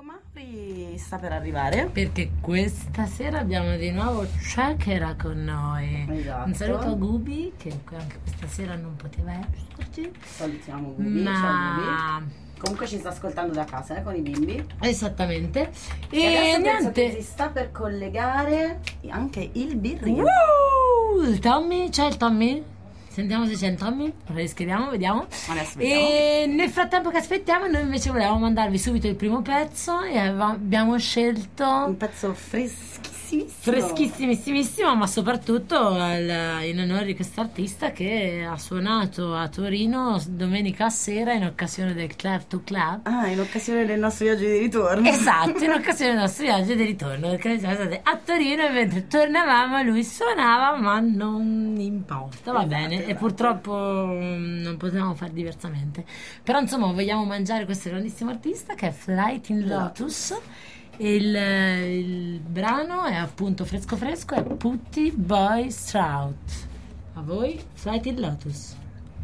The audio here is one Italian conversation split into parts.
Mauri sta per arrivare. Perché questa sera abbiamo di nuovo Checkera con noi. Esatto. Un saluto a Gubi, che anche questa sera non poteva esserci. Salutiamo Gubi. Ma... Ciao Gubi. Comunque ci sta ascoltando da casa, con i bimbi. Esattamente. E adesso penso che niente. si sta per collegare anche il birrino. Il Tommy, c'è il Tommy? Sentiamo se c'è il Tommy, lo riscriviamo, vediamo. Adesso vediamo. E nel frattempo che aspettiamo, noi invece volevamo mandarvi subito il primo pezzo e abbiamo scelto Un pezzo freschissimissimissimo, ma soprattutto in onore di quest'artista che ha suonato a Torino domenica sera in occasione del Club to Club. Ah, in occasione del nostro viaggio di ritorno. Esatto, in occasione del nostro viaggio di ritorno, perché siamo state a Torino e mentre tornavamo lui suonava, ma non importa, va bene. E purtroppo non potevamo fare diversamente. Però insomma vogliamo mangiare questo grandissimo artista che è Flight in Lotus. E il brano è appunto fresco fresco, è Putty Boy Strout. A voi Flight in Lotus.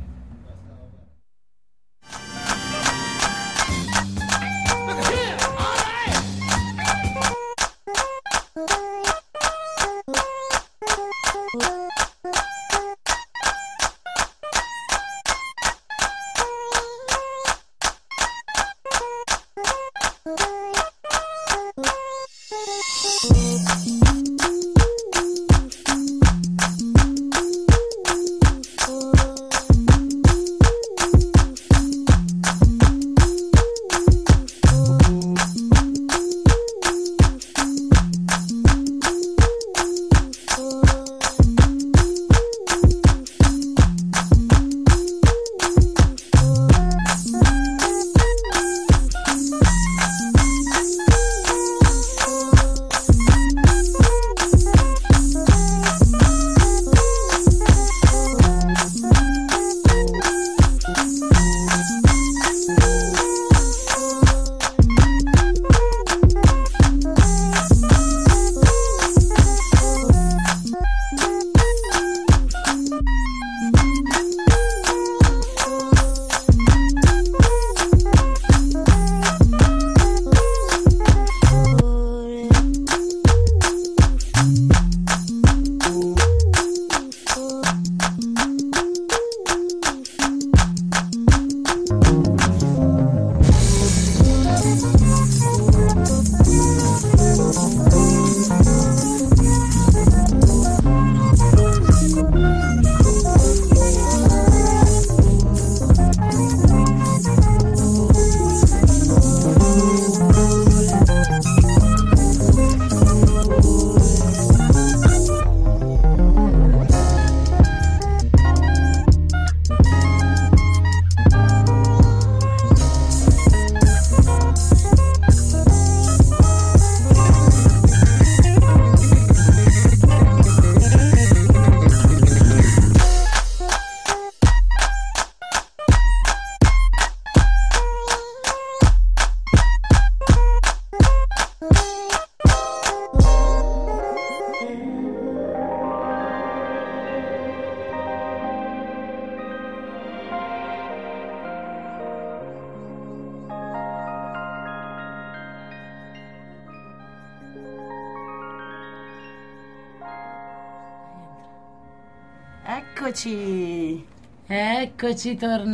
Eccoci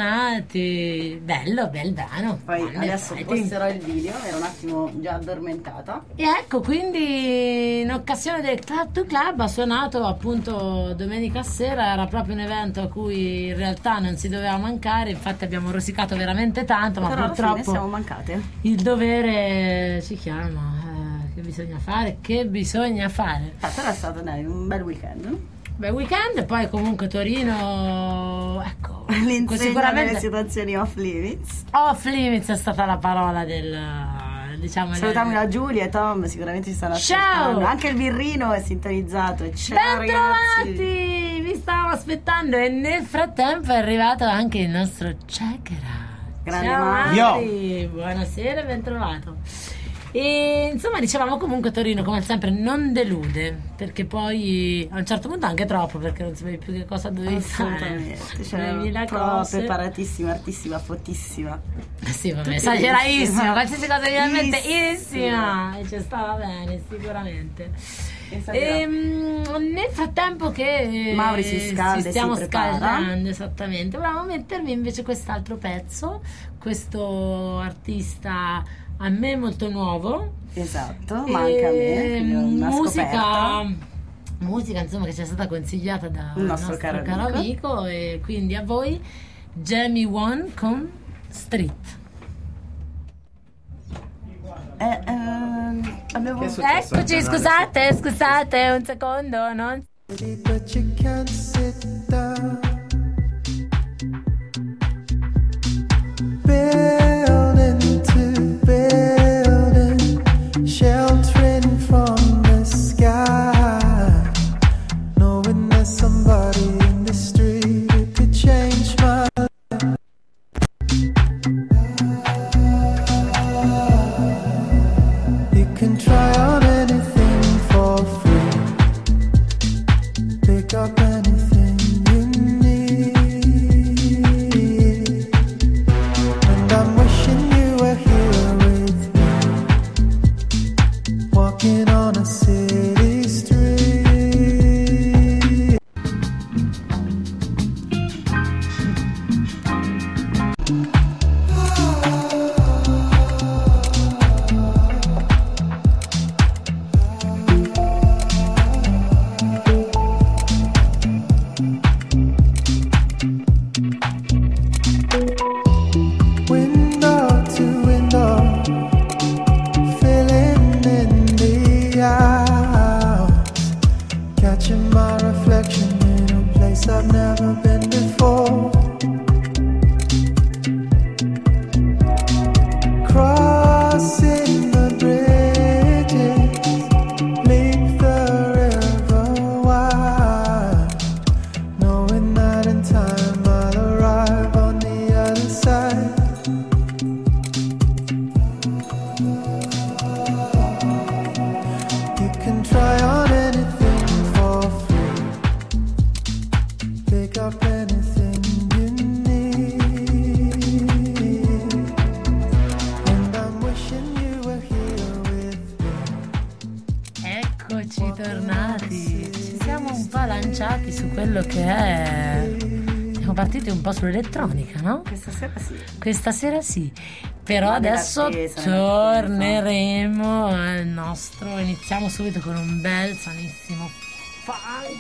tornati. Bello, bel brano. Poi Grande adesso fighting. posterò il video, ero un attimo già addormentata. E ecco, quindi in occasione del Club to Club ha suonato appunto domenica sera, era proprio un evento a cui in realtà non si doveva mancare, infatti abbiamo rosicato veramente tanto, ma Però alla fine purtroppo siamo mancate. il dovere ci chiama. Che bisogna fare? Che bisogna fare? Però è stato un bel weekend, no? Beh, weekend, poi comunque Torino, ecco, L'insegna sicuramente delle situazioni off limits. off limits è stata la parola del, diciamo. Salutiamo la Giulia e Tom, sicuramente ci stanno Ciao! aspettando. Anche il birrino è sintonizzato. E ciao ragazzi. Bentrovati! Vi stavamo aspettando e nel frattempo è arrivato anche il nostro Checkera. Grande Ciao Mario. Mari, buonasera e ben trovato. E insomma, dicevamo, comunque Torino come sempre non delude, perché poi a un certo punto anche troppo, perché non sapevi più che cosa dovevi fare. Assolutamente, cioè, preparatissima, artissima, fottissima. Sì, vabbè, esageratissima, qualsiasi cosa mi mette isissima, e ci stava bene sicuramente. Nel frattempo che Mauri si scalda, si stiamo si prepara. scaldando, esattamente, volevamo mettervi invece quest'altro pezzo, questo artista a me molto nuovo, esatto, manca a me, quindi è una scoperta. musica insomma che ci è stata consigliata da Un nostro caro amico, e quindi a voi Jamie One con Street. Abbiamo... Eccoci, scusate un secondo, non... But you can't sit down. Building to building, sheltering from the sky, knowing there's somebody in the street who could change my life. You can try on anything for free, pick up anything you need, and I'm wishing you were here with me, walking on a city street. Window to window, filling in the hours, catching my reflection in a place I've never been before. Crossing the bridges, leap the river wide, knowing that in time I'll arrive on the other side. You can try on anything for free, pick up anything you need, and I'm wishing you were here with me. Eccoci tornati, ci siamo un po' lanciati su quello che è, siamo partiti un po' sull'elettronica, no? Questa sera sì, però Ma adesso nell'attesa, torneremo al nostro, iniziamo subito con un bel sanissimo funk.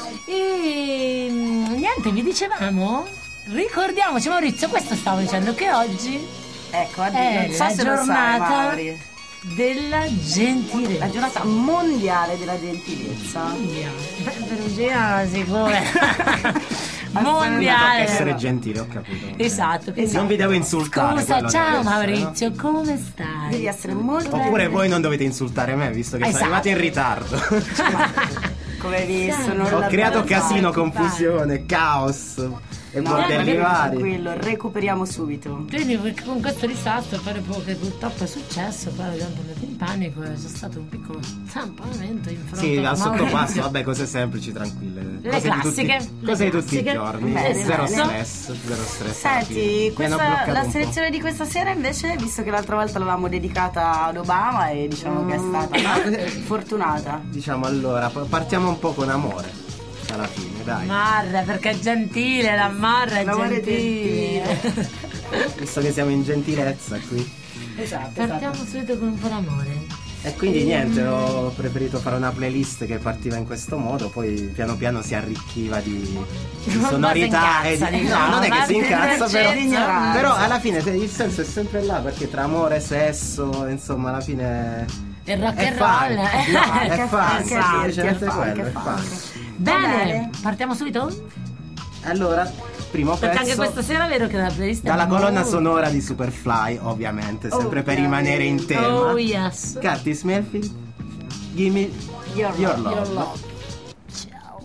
E niente, vi dicevamo, ricordiamoci Maurizio, questo stavo dicendo, che oggi Ecco, è non so la se lo sai, giornata Mauri. della gentilezza. La giornata mondiale della gentilezza. Perugina sicuro. Mondiale. Essere gentile, ho capito. Esatto, quindi Non vi devo insultare. scusa, quello ciao deve essere, Maurizio, come stai? Devi essere molto Oppure voi non dovete insultare me, visto che sono Esatto. arrivato in ritardo. come hai visto. Non Ho l'abbiamo creato fatto. casino, confusione, caos e No, bordelli ma vari. tranquillo, recuperiamo subito. Quindi con questo disastro fare poco che purtroppo è successo, poi abbiamo andato in panico e c'è stato un piccolo stampamento in fronte Sì, a al sottopasso, Maurizio. vabbè, cose semplici, tranquille. Le Cose classiche, cose di tutti i classiche. giorni. Bene, Zero bene. stress alla Senti, fine. Mi hanno bloccato la un po'. selezione di questa sera invece, visto che l'altra volta l'avevamo dedicata ad Obama e diciamo che è stata fortunata. Diciamo allora, partiamo un po' con amore. Alla fine, dai. Marra, perché è gentile, la Marra è L'amore gentile. Visto che siamo in gentilezza qui. Esatto, Partiamo subito con un po' d'amore. E quindi niente, ho preferito fare una playlist che partiva in questo modo, poi piano piano si arricchiva di Ma sonorità si e incazza, di... diciamo, No, non è ma che si incazza, però, ignoranza. però alla fine il senso è sempre là, perché tra amore, sesso, insomma, alla fine Il rock è and roll. funk. Che No, funk, è che funk, funk, semplicemente che funk, quello, che è funk. funk. Bene, partiamo subito? Allora, primo Perché anche pezzo questa sera è vero che la playlist è dalla colonna molto- sonora di Superfly, ovviamente, sempre per rimanere in tema. Oh yes. Curtis Mayfield, Gimme Your Your Love. Love. Your love. Ciao.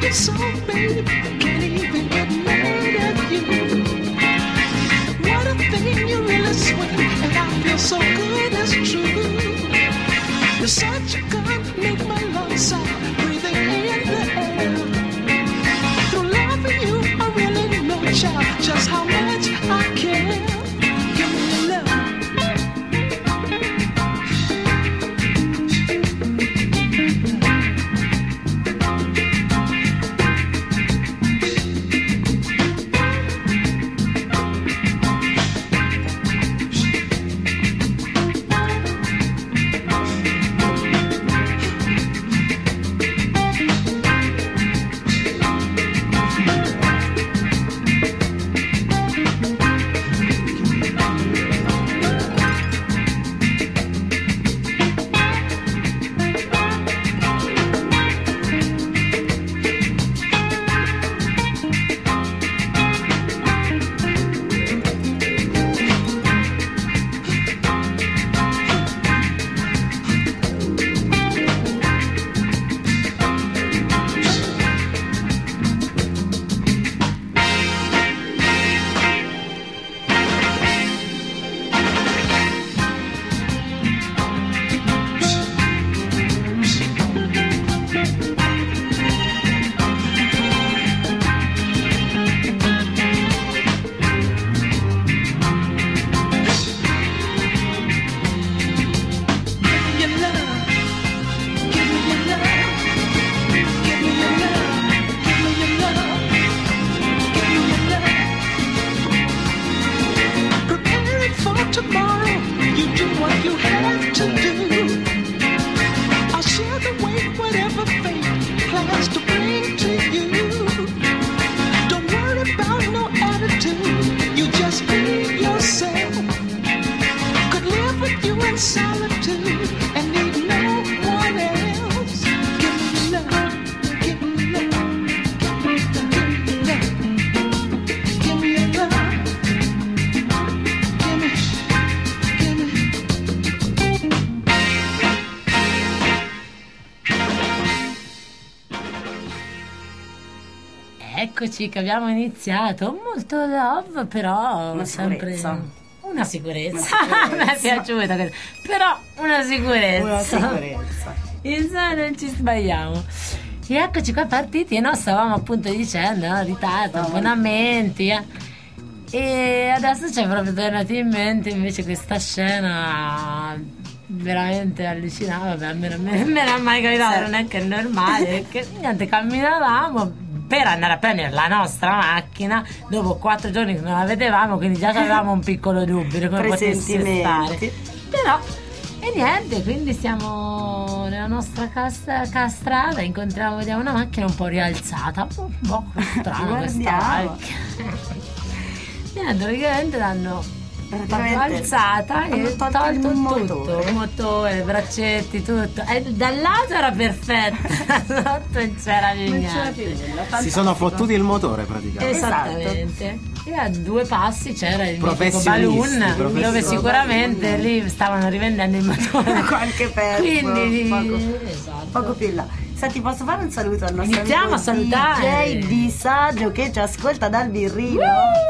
you so, babe, can't even get mad at you. What a thing, you really swing, and I feel so good, it's true. You're such a gun, make my lungs sound, breathing in the air. Through loving you, I really know, child, just how much I care. Give me your love. Eccoci che abbiamo iniziato, molto love, però Una sempre sicurezza. una sicurezza. Mi è piaciuta questa. Però una sicurezza. Una sicurezza. Insomma, non ci sbagliamo. E eccoci qua partiti e noi stavamo appunto dicendo, no? Ritardo, abbonamenti. E adesso ci è proprio tornato in mente invece questa scena veramente allucinante. Vabbè, me l'ha mai capitato, non è che è normale, che niente, camminavamo per andare a prendere la nostra macchina dopo 4 giorni che non la vedevamo, quindi già avevamo un piccolo dubbio di come potesse stare. Però e niente, quindi siamo nella nostra strada, incontriamo, vediamo una macchina un po' rialzata, un po' strana questa macchina. Niente, praticamente l'hanno alzata e tolto tutto, il motore, i braccetti, tutto. E dal lato era perfetta, sotto non c'era niente. Si sono fottuti il motore praticamente. Esattamente. E a 2 passi c'era il mitico balloon, dove professionisti. sicuramente lì stavano rivendendo il motore. Qualche pezzo. Quindi poco più in là. Senti, posso fare un saluto al nostro Iniziamo amico a salutare. DJ Disagio che ci ascolta dal Birrino.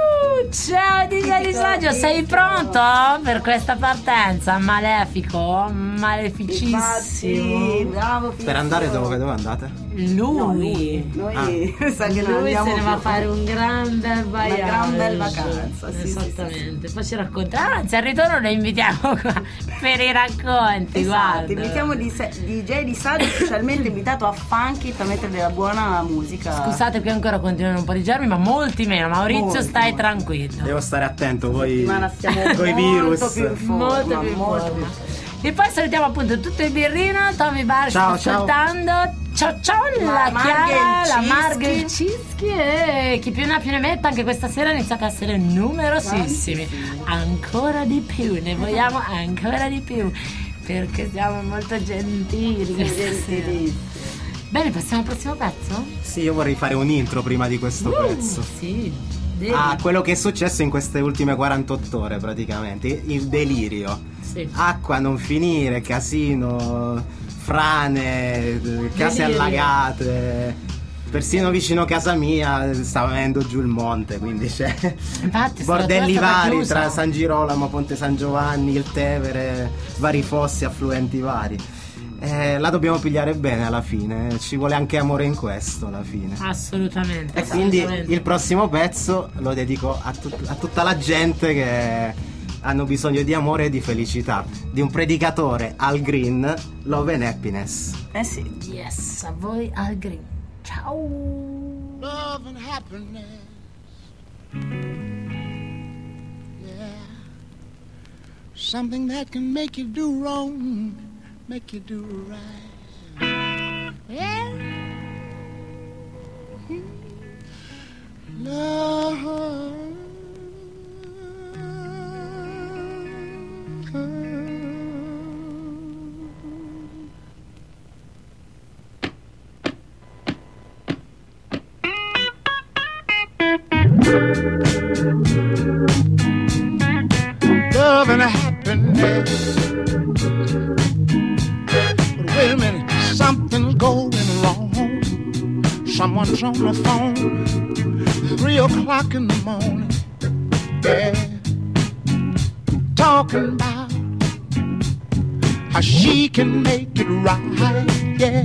Ciao DJ Disagio, sei pronto per questa partenza? Malefico, maleficissimo. Infatti, bravo. Per andare dove andate? Lui. Noi sa che non Lui andiamo se ne va a più. fare un gran bel voyage. Una gran bel vacanza, sì, esattamente. Poi ci racconta. Anzi, al ritorno lo invitiamo qua per i racconti. Esatto, guarda. invitiamo DJ Disagio, specialmente invitato a Funky per mettere della buona musica. Scusate che ancora continuano un po' di germi, ma molti meno. Maurizio, Molti, stai molti. tranquillo. Devo stare attento, voi Ma stiamo coi molto virus. più in forma, Molto più in molto forma. più in forma. E poi salutiamo appunto tutto il birrino, Tommy Bar Ciao, sta ascoltando. Ciao la Marghe Chiara, il la Cischi. Marghe il Cischi e chi più ne ha più ne metta. Anche questa sera iniziate a essere numerosissimi. Ancora di più, ne vogliamo ancora di più, perché siamo molto gentili questa sera. Gentilissimi. Bene, passiamo al prossimo pezzo? Sì, io vorrei fare un intro prima di questo pezzo. Sì, devi. Quello che è successo in queste ultime 48 ore praticamente, il delirio. Sì. Acqua a non finire, casino, frane, case Delirio. allagate. persino vicino a casa mia sta venendo giù il monte, quindi c'è Infatti, bordelli stata vari chiusa. tra San Girolamo, Ponte San Giovanni, il Tevere, vari fossi, affluenti vari. La dobbiamo pigliare bene alla fine, ci vuole anche amore in questo alla fine. Assolutamente. E quindi assolutamente. il prossimo pezzo lo dedico a tutta la gente che hanno bisogno di amore e di felicità, di un predicatore, Al Green, Love and Happiness. Sì. Yes, a voi Al Green. Ciao. Love and happiness. Yeah. Something that can make you do wrong, make you do right. Yeah. Love and happiness. But wait a minute, something's going wrong. Someone's on the phone, 3 o'clock in the morning. Yeah, talking about how she can make it right. Yeah,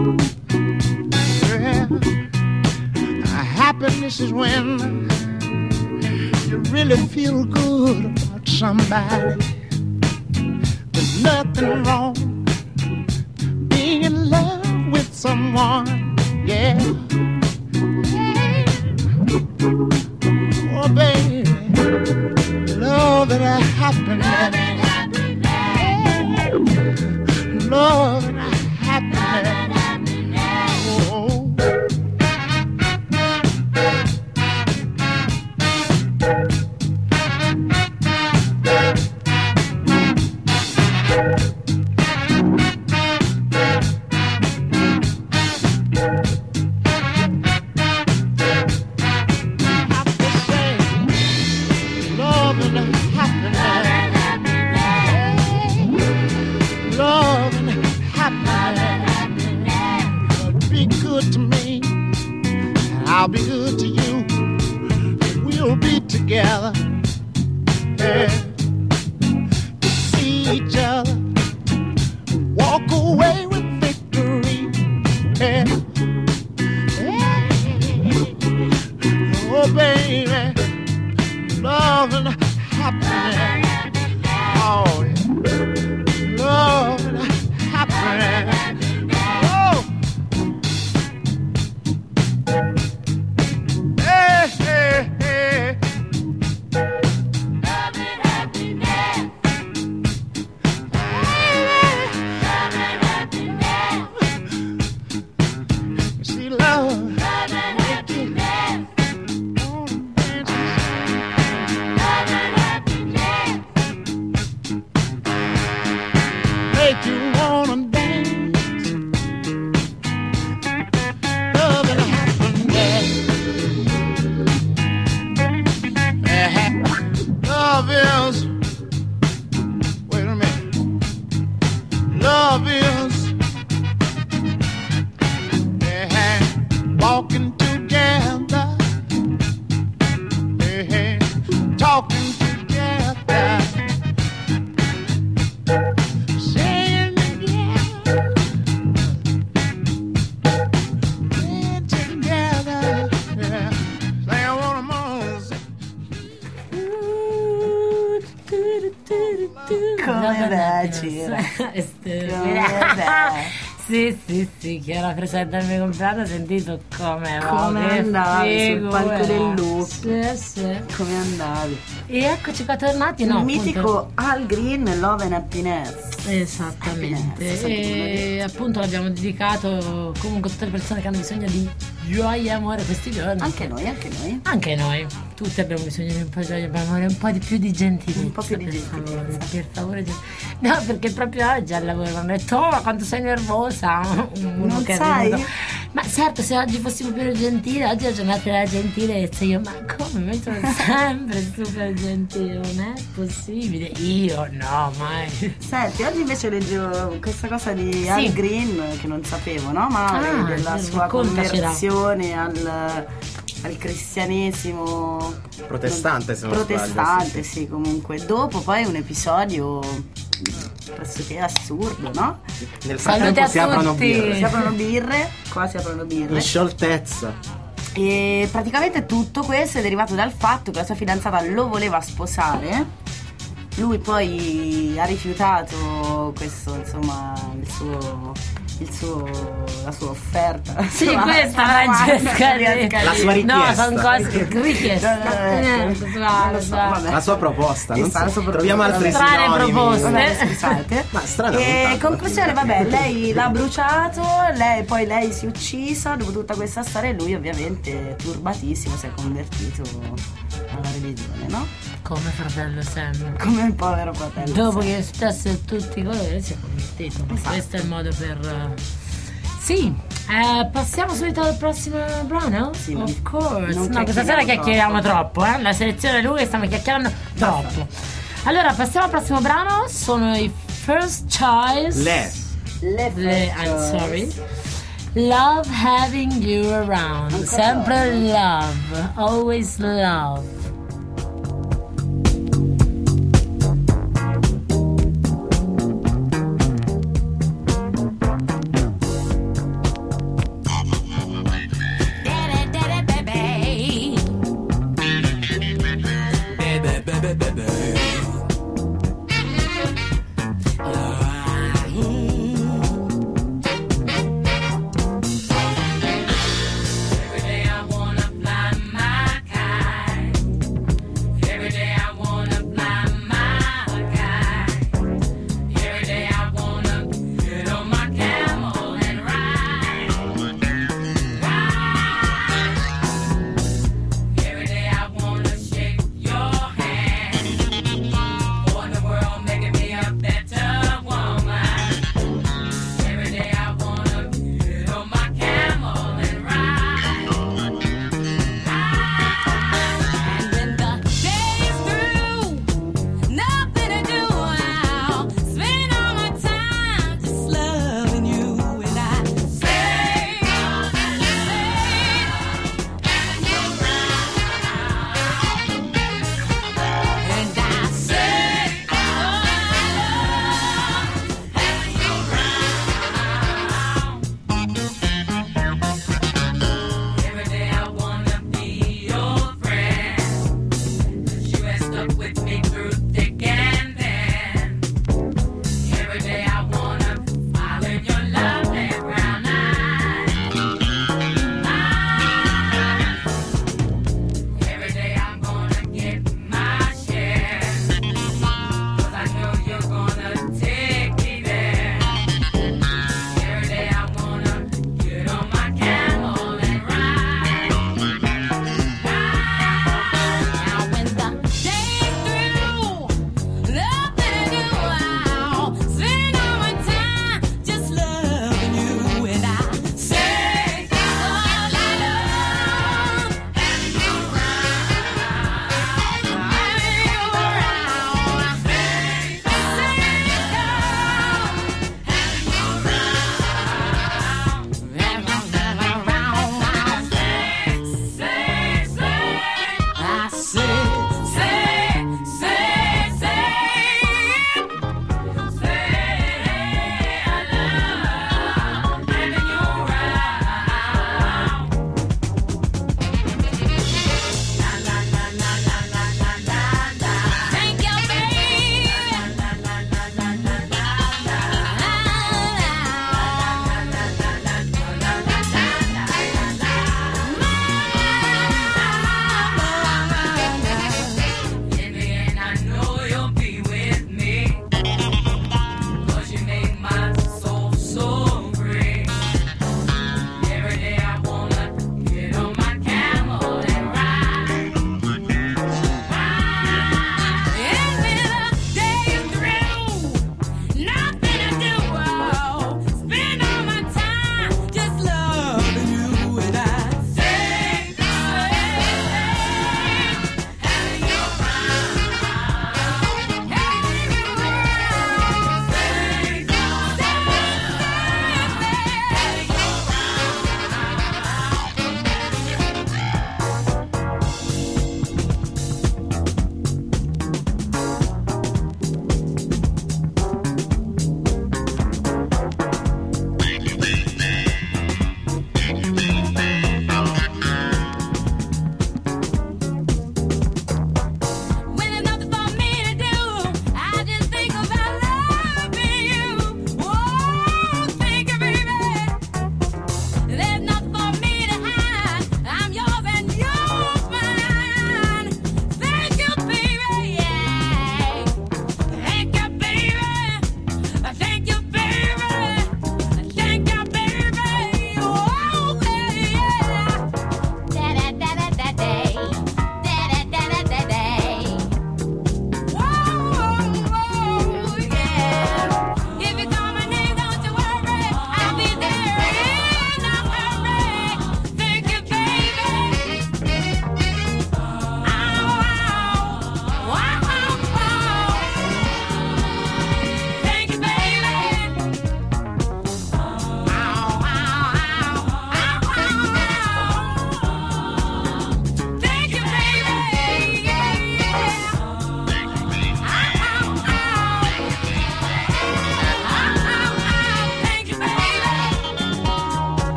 yeah. Happiness is when you really feel good about somebody. There's nothing wrong being in love with someone. Yeah. Oh, baby, love and happiness. Love and happiness. Oh. I'll be good to you. We'll be together. Yeah. To see each other. Walk away with victory. Yeah. Yeah. Oh, baby. Love and happiness. Oh, yeah. Love and happiness. Oh. Sì, chi era presente al mio compleanno ha sentito come andavi sul palco del loop. Sì. Come andavi? E eccoci qua tornati, il mitico Al Green, Love and Happiness. Esattamente. E appunto l'abbiamo dedicato comunque a tutte le persone che hanno bisogno di gioia e amore questi giorni. Anche noi. Anche noi. tutti abbiamo bisogno di un po' di gioia, per amore, un po' di più di gentilezza. Un po' più di per gentilezza. favore, per favore. No, perché proprio oggi al lavoro mi hanno detto: oh, ma quanto sei nervosa. Non sai? Ma certo, se oggi fossimo più gentili, oggi è la giornata della gentilezza. Io, ma come? Io sono sempre super gentile, non è possibile. Io no, mai. Senti, oggi invece leggevo questa cosa di Al Green che non sapevo, no? Ma della sua raccontacela. conversione al cristianesimo Protestante, se non sbaglio, protestante, sì, comunque. Dopo poi un episodio pressoché assurdo, no? Nel Salute frattempo a si aprono tutti. birre. Si aprono birre, qua si aprono birre. In scioltezza. E praticamente tutto questo è derivato dal fatto che la sua fidanzata lo voleva sposare. Lui poi ha rifiutato questo, insomma, la sua offerta. Sì, questa Francesca. La sua richiesta. No, sono cose richieste. Non lo so, vabbè. La sua proposta. Non Sta, la sua so, troviamo altri Strane sinonimi. proposte. Vabbè, scusate. Ma strana E puntata. conclusione, vabbè, lei l'ha bruciato, lei si è uccisa dopo tutta questa storia e lui ovviamente turbatissimo si è convertito alla religione, no? Come fratello Sam. Come il povero fratello. Dopo che è successo tutti i colori si è convertito. Esatto. Questo è il modo per... Sì, passiamo subito al prossimo brano? Sì, of course. non No, questa sera chiacchieriamo troppo. troppo, La selezione è lui e stiamo chiacchierando troppo. Allora, passiamo al prossimo brano. Sono i First Choice. I'm sorry. Love having you around. Sempre love. Always love. Every day I wanna fly my kite.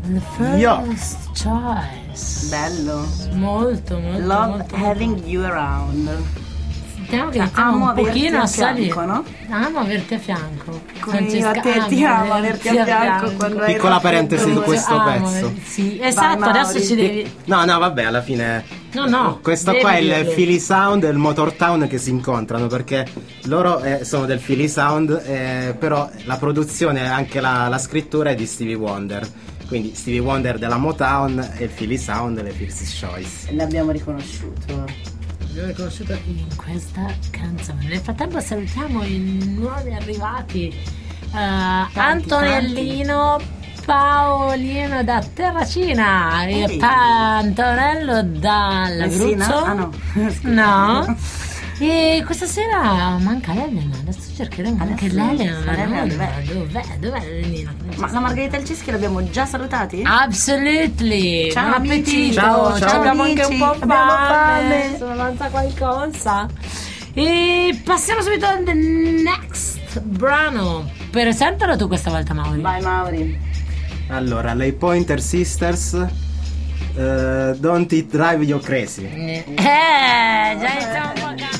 The first Io- choice. Bello. Molto, molto, Love molto. having you around. Sentiamo che Cioè, iniziamo amo un averti pochino a a salire. fianco, no? Amo averti a fianco. Come io a te ti amo averti a fianco quando hai Piccola raffreddato. parentesi su questo Amo, pezzo. Sì, esatto, Vai, adesso Mauri. ci devi. No, vabbè, alla fine. No, Questo devi qua è il dirlo. Philly Sound e il Motortown che si incontrano perché loro sono del Philly Sound, però la produzione e anche la scrittura è di Stevie Wonder. Quindi Stevie Wonder della Motown e il Philly Sound delle First Choice. L'abbiamo riconosciuto. L'ho riconosciuto in questa canzone. Nel frattempo salutiamo i nuovi arrivati. Antonellino, Paolino da Terracina e Ehi. Antonello dall'Abruzzo. Messina? Ah, no. No. E questa sera manca l'Elena. Adesso cercheremo anche Adesso l'Elena. saremo- Dov'è l'Elena? Ma la Margherita e il Cischi l'abbiamo già salutati? Absolutely. Ciao, Buon amici. appetito. Ciao, ciao. Abbiamo anche un po' Abbiamo fame. Insomma, avanza qualcosa. E passiamo subito al next brano. Presentalo tu questa volta, Mauri. Vai Mauri. Allora, le Pointer Sisters, Don't It Drive You Crazy. Già iniziamo un po' a cambiare.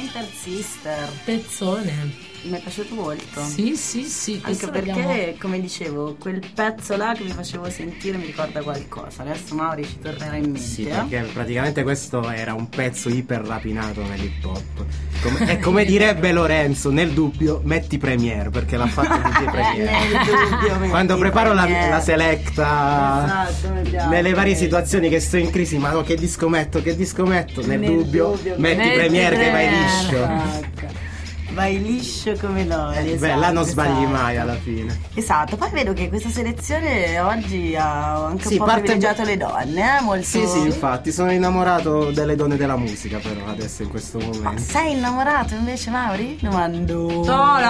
Painter Sister. Pezzone. Mi è piaciuto molto. Sì, Anche questo perché, l'abbiamo- come dicevo, quel pezzo là che vi facevo sentire mi ricorda qualcosa. Adesso Mauri ci tornerà in mente. Sì, perché praticamente questo era un pezzo iper rapinato nell'hip hop. E come direbbe Lorenzo, nel dubbio metti Premiere, perché l'ha fatto DJ Premiere. Nel dubbio, metti Quando preparo la Premiere. selecta Esatto, mi piace. nelle varie situazioni che sto in crisi, ma no, che disco metto? Nel dubbio metti metti Premiere che vai Premiere. liscio. Ecco. Vai liscio come l'olio. Beh, esatto, là non sbagli esatto. mai alla fine. Esatto, poi vedo che questa selezione oggi ha anche Sì, un po' parte- privilegiato le donne, molto. Sì, infatti, sono innamorato delle donne della musica però adesso in questo Ma momento. sei innamorato invece, Mauri? Domando.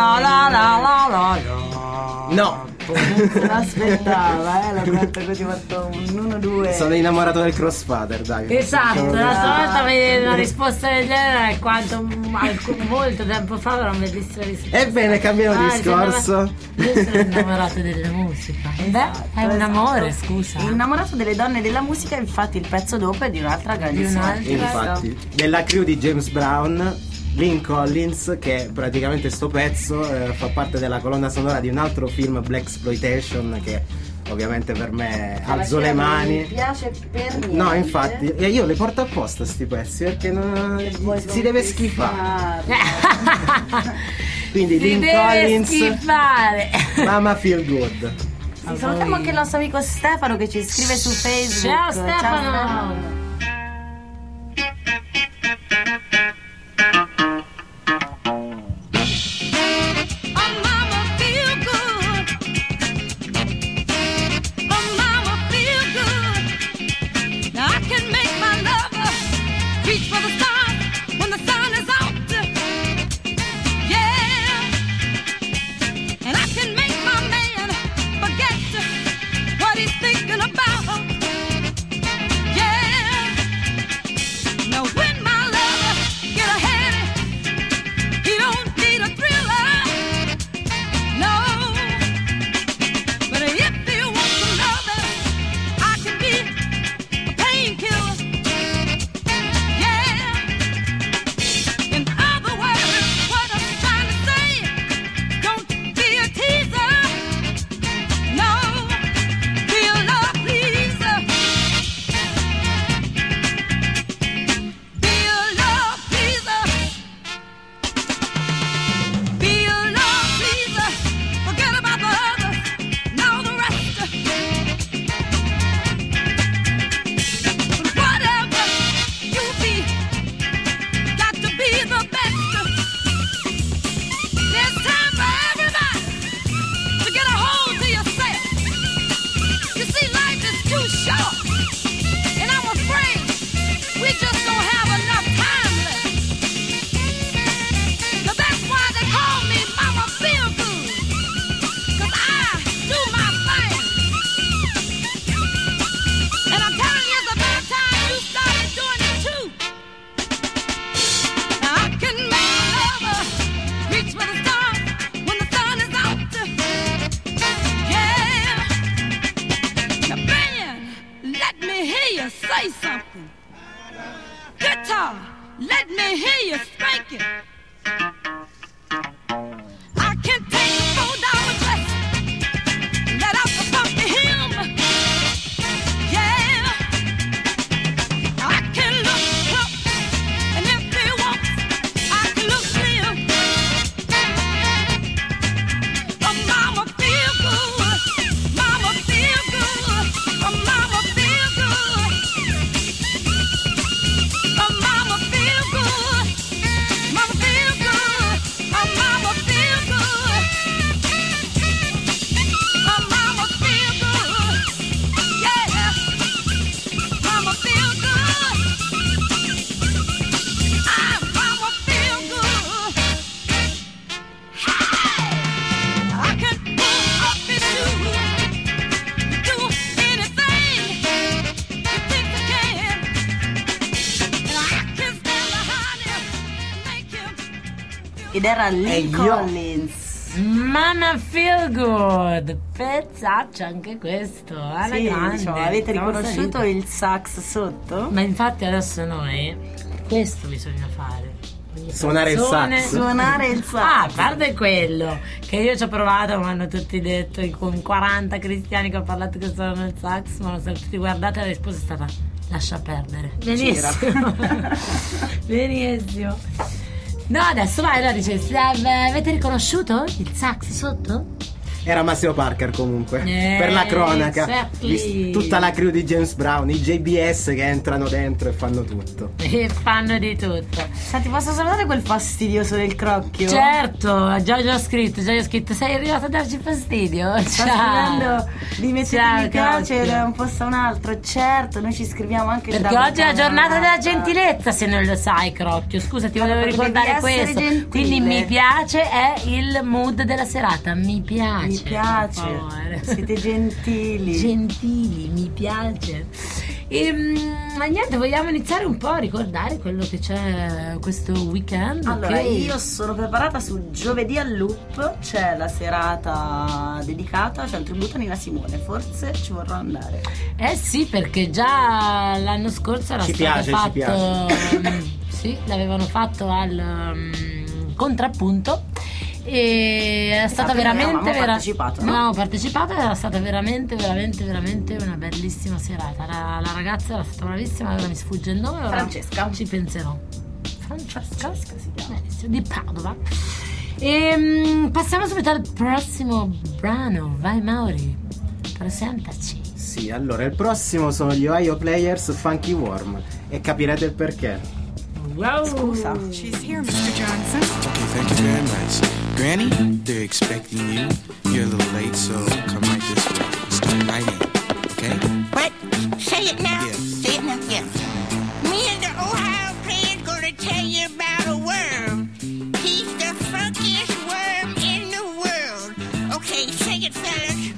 No, Non se l'aspettava, la quarta così fatto un 1-2. sono innamorato del Crossfader, dai. Esatto, Facciamo- l'altra volta avevi una risposta del genere quanto molto tempo fa era una bellissima risposta. Ebbene, cambiamo discorso. Io sono innamorato della musica. Esatto, Beh, è un esatto. amore, scusa. Innamorato delle donne della musica, infatti il pezzo dopo è di un'altra grandissima un'altra. artista. Infatti, della crew di James Brown, Lynn Collins, che praticamente sto pezzo fa parte della colonna sonora di un altro film, Blaxploitation, che ovviamente per me alzo le Non mi mani. piace per niente. No, infatti, e io le porto apposta sti pezzi perché si deve schifare. Quindi Si Lynn deve Collins, schifare. Mama Feel Good. Sì, salutiamo anche il nostro amico Stefano che ci scrive su Facebook. Ciao Stefano. Oh, mama, feel good. Oh, mama, feel good. Now I can make my lover reach for the stars when the sun is out. Yeah. And I can make my man forget what he's thinking about. Yeah. Now when my lover get a headache, he don't need a thriller. No, but if you want some loving, I can be a painkiller. Yeah. In other words, what I'm trying to say, don't be a teaser. No, be a love pleaser. Be a love pleaser. Be a love pleaser. Forget about the others and all the rest. But whatever you be, got to be the best. There's time for everybody to get a hold to yourself. You see, life is too short, and I'm afraid we just don't have enough time left. Now that's why they call me Mama Feel Good, 'cause I do my thing. And I'm telling you, it's about time you started doing it too. Now I can make a lover reach for the stars when the sun is out. Yeah. Now band, let me hear you say something. Guitar, let me hear you spank it. I can take a $4 dress, let out the funky hymn. Yeah, I can look plump, and if they want, I can look slim. Oh, mama feel good, mama feel good, oh, mama feel good. Oh, mama feel good, mama feel good, oh, mama feel good. Oh, mama feel good, yeah, mama feel good. Mama feel good. I can pull up his shoes, do anything you think I can. And I can stand behind him, make him. Ed era Lynn io? Collins. Mama Feel Good. Pezzaccio anche questo. Alla Sì, grande. diciamo, avete Siamo riconosciuto saliti. il sax sotto? Ma infatti adesso noi questo bisogna fare. Suonare il canzone. sax. Suonare il sax. Ah, a parte quello che io ci ho provato, mi hanno tutti detto, con 40 cristiani che ho parlato che suonano il sax, ma sono tutti guardati, la risposta è stata lascia perdere. Benissimo. Benissimo. No, adesso vai, allora dice, avete riconosciuto il sax sotto? Era Maceo Parker comunque, Yeah, per la cronaca. exactly. Tutta la crew di James Brown, i JBS che entrano dentro e fanno tutto. E fanno di tutto. Senti, posso salutare quel fastidioso del crocchio? Certo, già ho scritto, sei arrivato a darci fastidio. Sta Ciao. scrivendo di mettere Ciao, mi piace Crocchio. da un posto a un altro. Certo, noi ci scriviamo anche Perché da oggi è la giornata della gentilezza. gentilezza, se non lo sai, Crocchio. Scusa, ti volevo Perché ricordare devi essere questo. gentile. Quindi mi piace è il mood della serata. Mi piace. Mi piace, per favore. siete gentili. Gentili, mi piace. Ma niente, vogliamo iniziare un po' a ricordare quello che c'è questo weekend. Allora, che- io sono preparata su giovedì al Loop, c'è la serata dedicata, c'è un tributo a Nina Simone, forse ci vorrò andare. Eh sì, perché già l'anno scorso era Ci stato piace, ci fatto. piace. Sì, l'avevano fatto al contrappunto. E è stata Esatto, noi veramente avevamo partecipato, no? Noi avevamo partecipato, era stata veramente una bellissima serata. La ragazza era stata bravissima, ora mi sfugge il nome, ora Francesca. ci penserò. Francesca si chiama. Benissimo, di Padova. Passiamo subito al prossimo brano. Vai Mauri, presentaci. Sì, allora il prossimo sono gli Ohio Players Funky Worm e capirete il perché. Wow. Scusa. She's here, Mr. Johnson. Okay, thank you very much. Granny, they're expecting you. You're a little late, so come right this way. Start right in, okay? What? Say it now. Yeah. Say it now. Yeah. Me and the Ohio player's gonna tell you about a worm. He's the funkiest worm in the world. Okay, say it, fellas.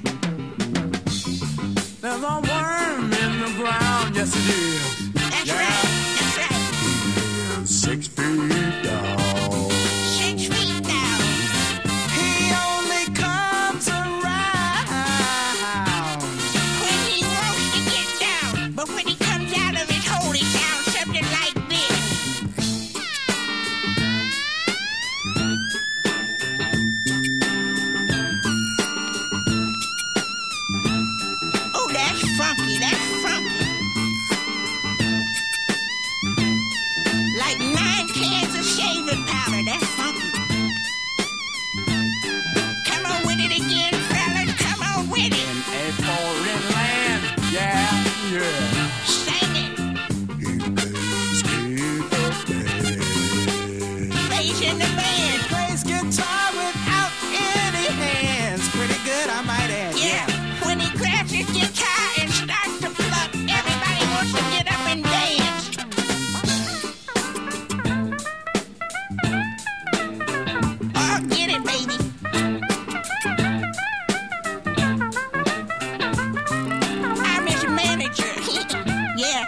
There's a worm in the ground, yes it is. That's right. That's right. 6 feet down. 6 feet down. He only comes around When he wants to get down, but when he comes out of his hole, he sounds something like this. Oh, that's funky. That's funky. Like 9 cans of shaving powder. That's funky. Come on with it again, fellas. Come on with it. in a foreign land. Yeah, yeah. Sing it. He plays guitar. Plays in the band. Plays guitar without any hands. Pretty good, I might add. Yeah. When he grabs his guitar and starts to pluck, everybody wants to get up and dance. Oh, get it, baby. I'm his manager. Yeah.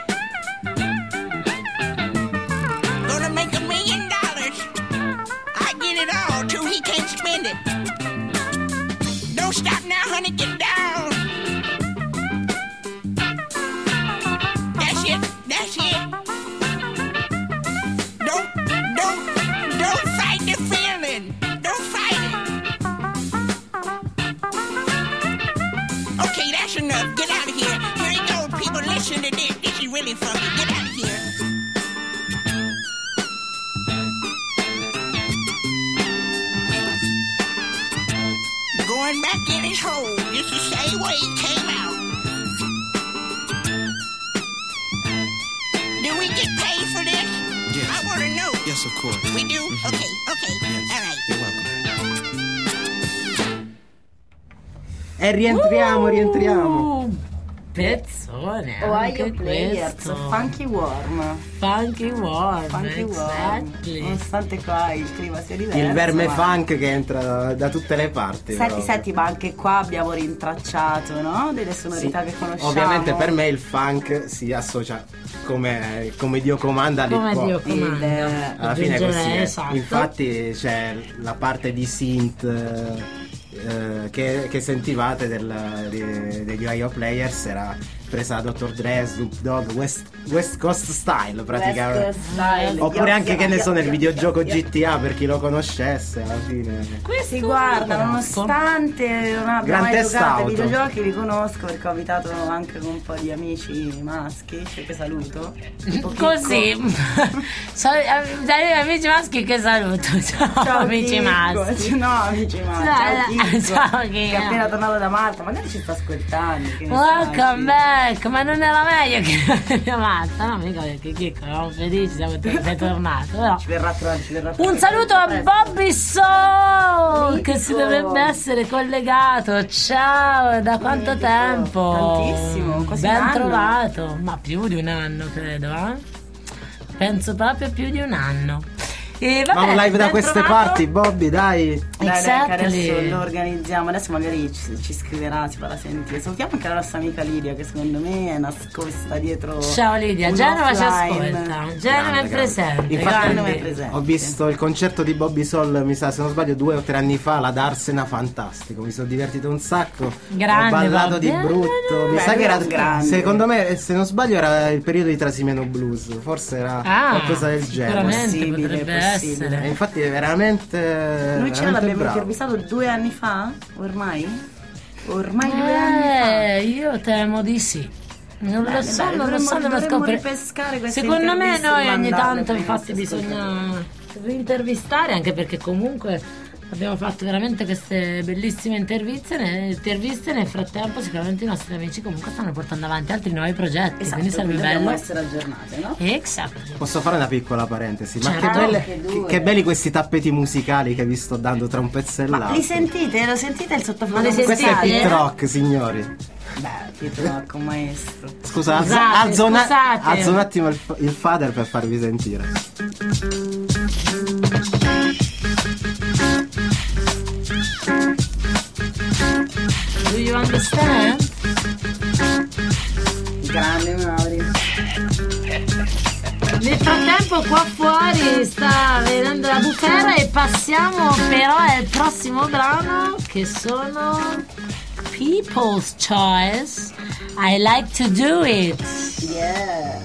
Gonna make $1 million. I get it all till he can't spend it. Don't stop now, honey, get down. That's it, that's it. Don't fight the feeling. Don't fight it. Okay, that's enough. Get out of here. Here you go, people. Listen to this. This is really funky. Get out of here. Going back in his hole. Just the same way he came out. Do we get paid for this? Yes. I want to know. Yes, of course. We do? Okay, okay. Yes. All right. You're welcome. E rientriamo. Pezzone. Ohio anche Players, questo. Funky Worm. Funky Worm. Funky Worm. Exactly. Nonostante qua il clima sia diverso. Il verme ma- funk che entra da tutte le parti. Senti, però. senti, ma anche qua abbiamo rintracciato, no? Delle sonorità Sì. che conosciamo. Ovviamente per me il funk si associa come Dio comanda all'hip Come hop. Dio comanda. Alla fine è così. Esatto. Infatti c'è la parte di synth che sentivate degli Ohio Players era presa da Dr. Dre, Snoop Dogg, West Coast Style praticamente. West Coast Style. Oppure anche, che ne so, nel Io- videogioco GTA, per chi lo conoscesse alla fine. Si guarda, nonostante non abbia Grand mai Theft giocato ai Auto. videogiochi, li conosco perché ho abitato anche con un po' di amici maschi, che saluto. Tipo Così. Amici maschi che saluto. Ciao, Ciao amici Chicco. maschi. No, amici maschi. Ciao, ciao, Che Chicco. è appena tornato da Malta, magari ci sta ascoltando. Che ne Welcome sai, back, ma non era meglio che la matta, no? Mica perché Chicco, eravamo felici, sei tornato. Però. Ci verrà a trovare, ci verrà a Un trovare. saluto a Presto. Bobby Soul che si Amico. dovrebbe essere collegato. Ciao, da quanto Amico. tempo? Tantissimo, quasi Ben un anno. trovato, ma più di un anno credo, penso proprio più di un anno. E vabbè, Ma un live da ben queste trovato. parti, Bobby, dai. Dai, che Exactly. adesso lo organizziamo, adesso magari ci scriverà, ci farà sentire. Salutiamo anche la nostra amica Lidia, che secondo me è nascosta dietro. Ciao Lidia, un Genova ci offline. ascolta. Genova è presente. Infatti, Genova è grandi. presente. Ho visto il concerto di Bobby Soul, mi sa, se non sbaglio, 2 o 3 anni fa, la Darsena, fantastico. Mi sono divertito un sacco. Grande, Ho ballato Bobby. di brutto. Mi Beh, sa che era grande. secondo me, se non sbaglio, era il periodo di Trasimeno Blues. Forse era qualcosa del genere. Sicuramente Possibile, potrebbe possibile. essere. E infatti è veramente. Noi ce veramente l'abbiamo bravo. intervistato 2 anni fa, ormai? Ormai 2 anni fa. Io temo di sì. Non lo Bene, so, bene, non lo so, non lo dovremmo scopre. ripescare queste Secondo me interviste noi e ogni mandarle tanto poi ai infatti nostri bisogna intervistare, anche perché comunque abbiamo fatto veramente queste bellissime interviste. Nel frattempo sicuramente i nostri amici comunque stanno portando avanti altri nuovi progetti, Esatto, quindi sarebbe dobbiamo bello. essere aggiornate, no? Esatto. Posso fare una piccola parentesi? Ma Certo. che, belle- Anche due. che belli questi tappeti musicali che vi sto dando tra un pezzo e Ma l'altro. li sentite? Lo sentite il sottofondo Ma li Questo è sentite? Pit Rock, signori. Beh, Pit Rock, un maestro. Scusa, Scusate, scusate. alzo un attimo il fader per farvi sentire. Do you understand? Grande Mauri. Nel frattempo qua fuori sta venendo la bufera e passiamo però al prossimo brano, che sono People's Choice. I Like to Do It. Yeah.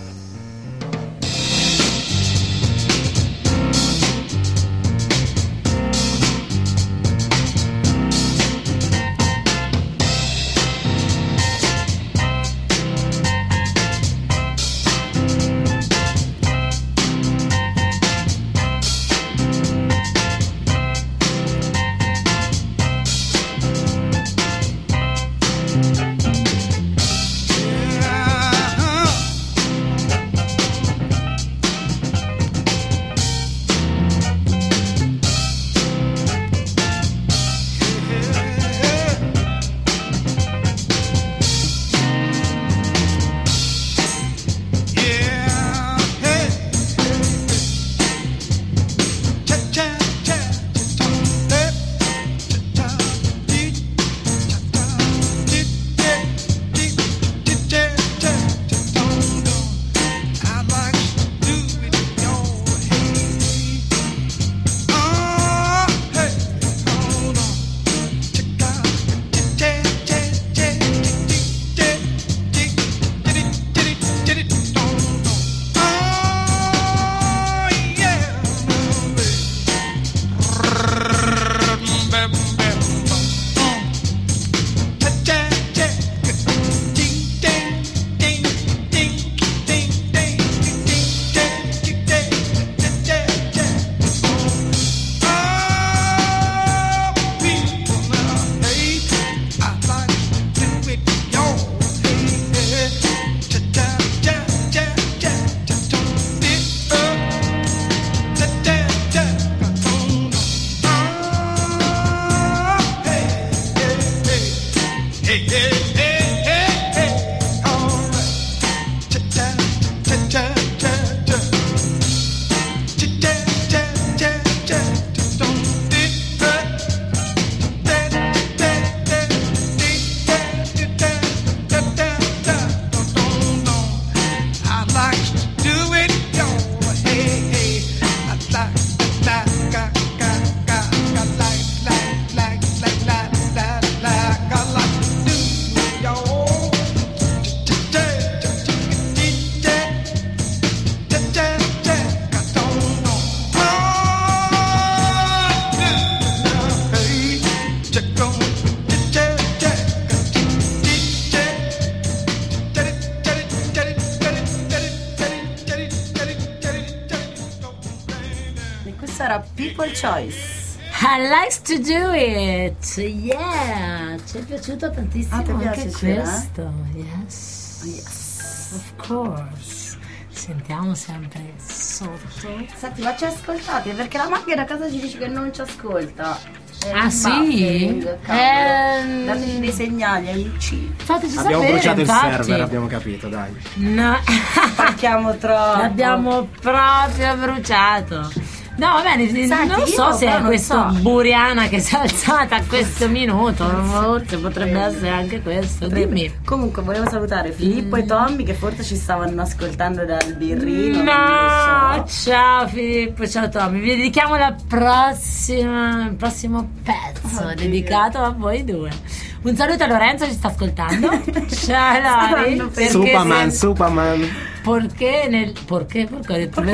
questo era People Choice. I like to do it. Yeah, ci è piaciuto tantissimo Ah, ti piace, anche Cira? questo. Yes. Of course. Sentiamo sempre sotto. Senti, ma ci ascoltate? Perché la macchina a casa ci dice che non ci ascolta. Ah, sì? Dateci dei segnali, amici. Fateci Abbiamo sapere, bruciato infatti. il server, abbiamo capito, dai. No. Spacchiamo troppo. L'abbiamo proprio bruciato. No, va bene, Senti, non so io se però è non questa so. buriana che si è alzata a questo minuto. Forse potrebbe essere anche questo. Dimmi. Comunque volevo salutare Filippo e Tommy che forse ci stavano ascoltando dal birrino. No, non lo so. ciao Filippo, ciao Tommy. Vi dedichiamo il prossimo pezzo Oddio. dedicato a voi due. Un saluto a Lorenzo che ci sta ascoltando. Ciao Lori. Saranno Perché Superman, se- Superman. Perché ho detto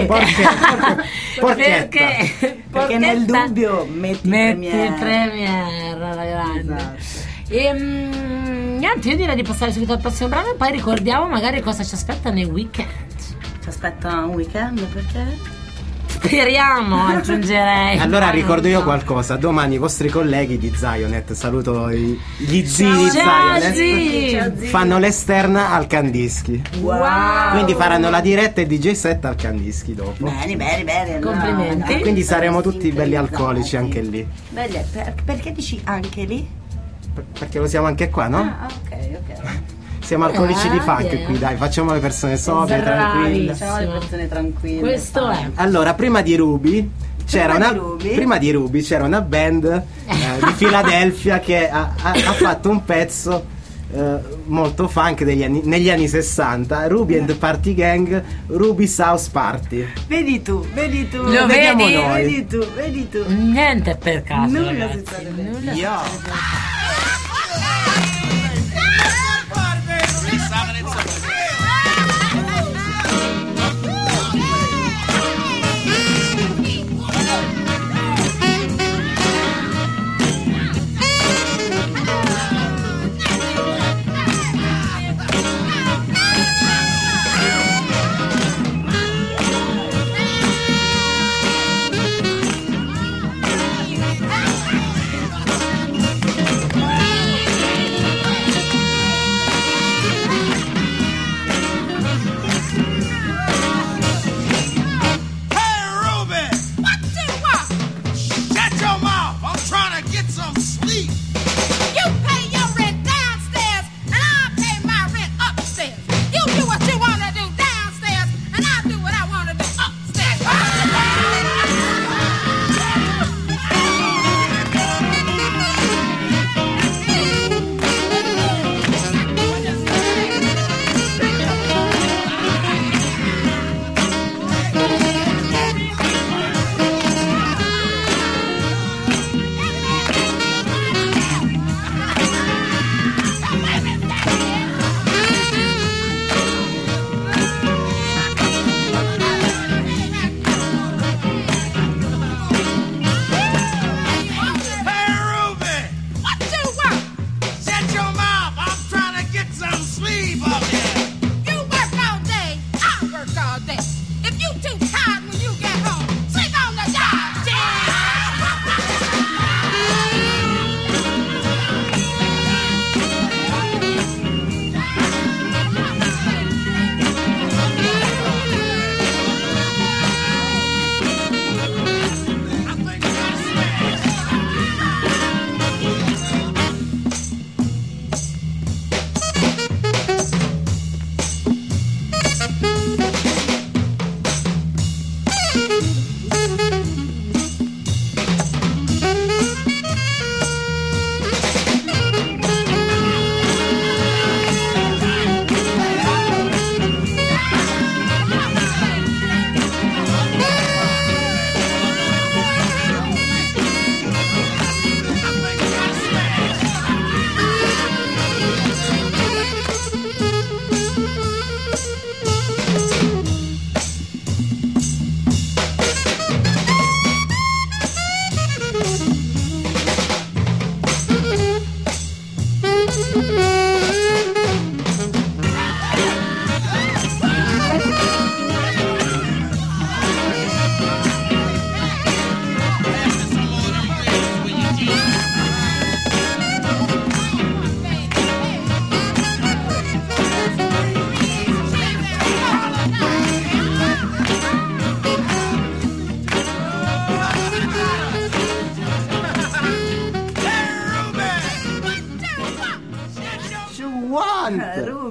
Perché nel dubbio metti metti Premiere. Premiere alla grande. Esatto. Niente, io direi di passare subito al prossimo brano e poi ricordiamo magari cosa ci aspetta nei weekend. Ci aspetta un weekend perché? Speriamo, aggiungerei. Allora ricordo io No. qualcosa, domani i vostri colleghi di Zionet, saluto gli zii di Ciao, Zionet, zii. fanno l'esterna al Candischi. Wow. Quindi faranno la diretta e DJ set al Candischi dopo. Bene. Complimenti. E quindi saremo tutti belli alcolici anche lì. Belli, perché dici anche lì? Perché lo siamo anche qua, no? Ah, ok. Siamo alcolici di funk Grande. qui, dai, facciamo le persone sobrie, tranquille. Siamo le persone tranquille. Questo è. Allora, prima di Ruby c'era Prima di una Ruby? c'era una band di Filadelfia che ha fatto un pezzo molto funk negli anni 60, Ruby and the Party Gang, Ruby's House Party. Vedi tu. Lo vediamo vedi? noi. Vedi tu. Niente per caso, Nulla ragazzi. si sta vedendo. Nulla si sta vedendo.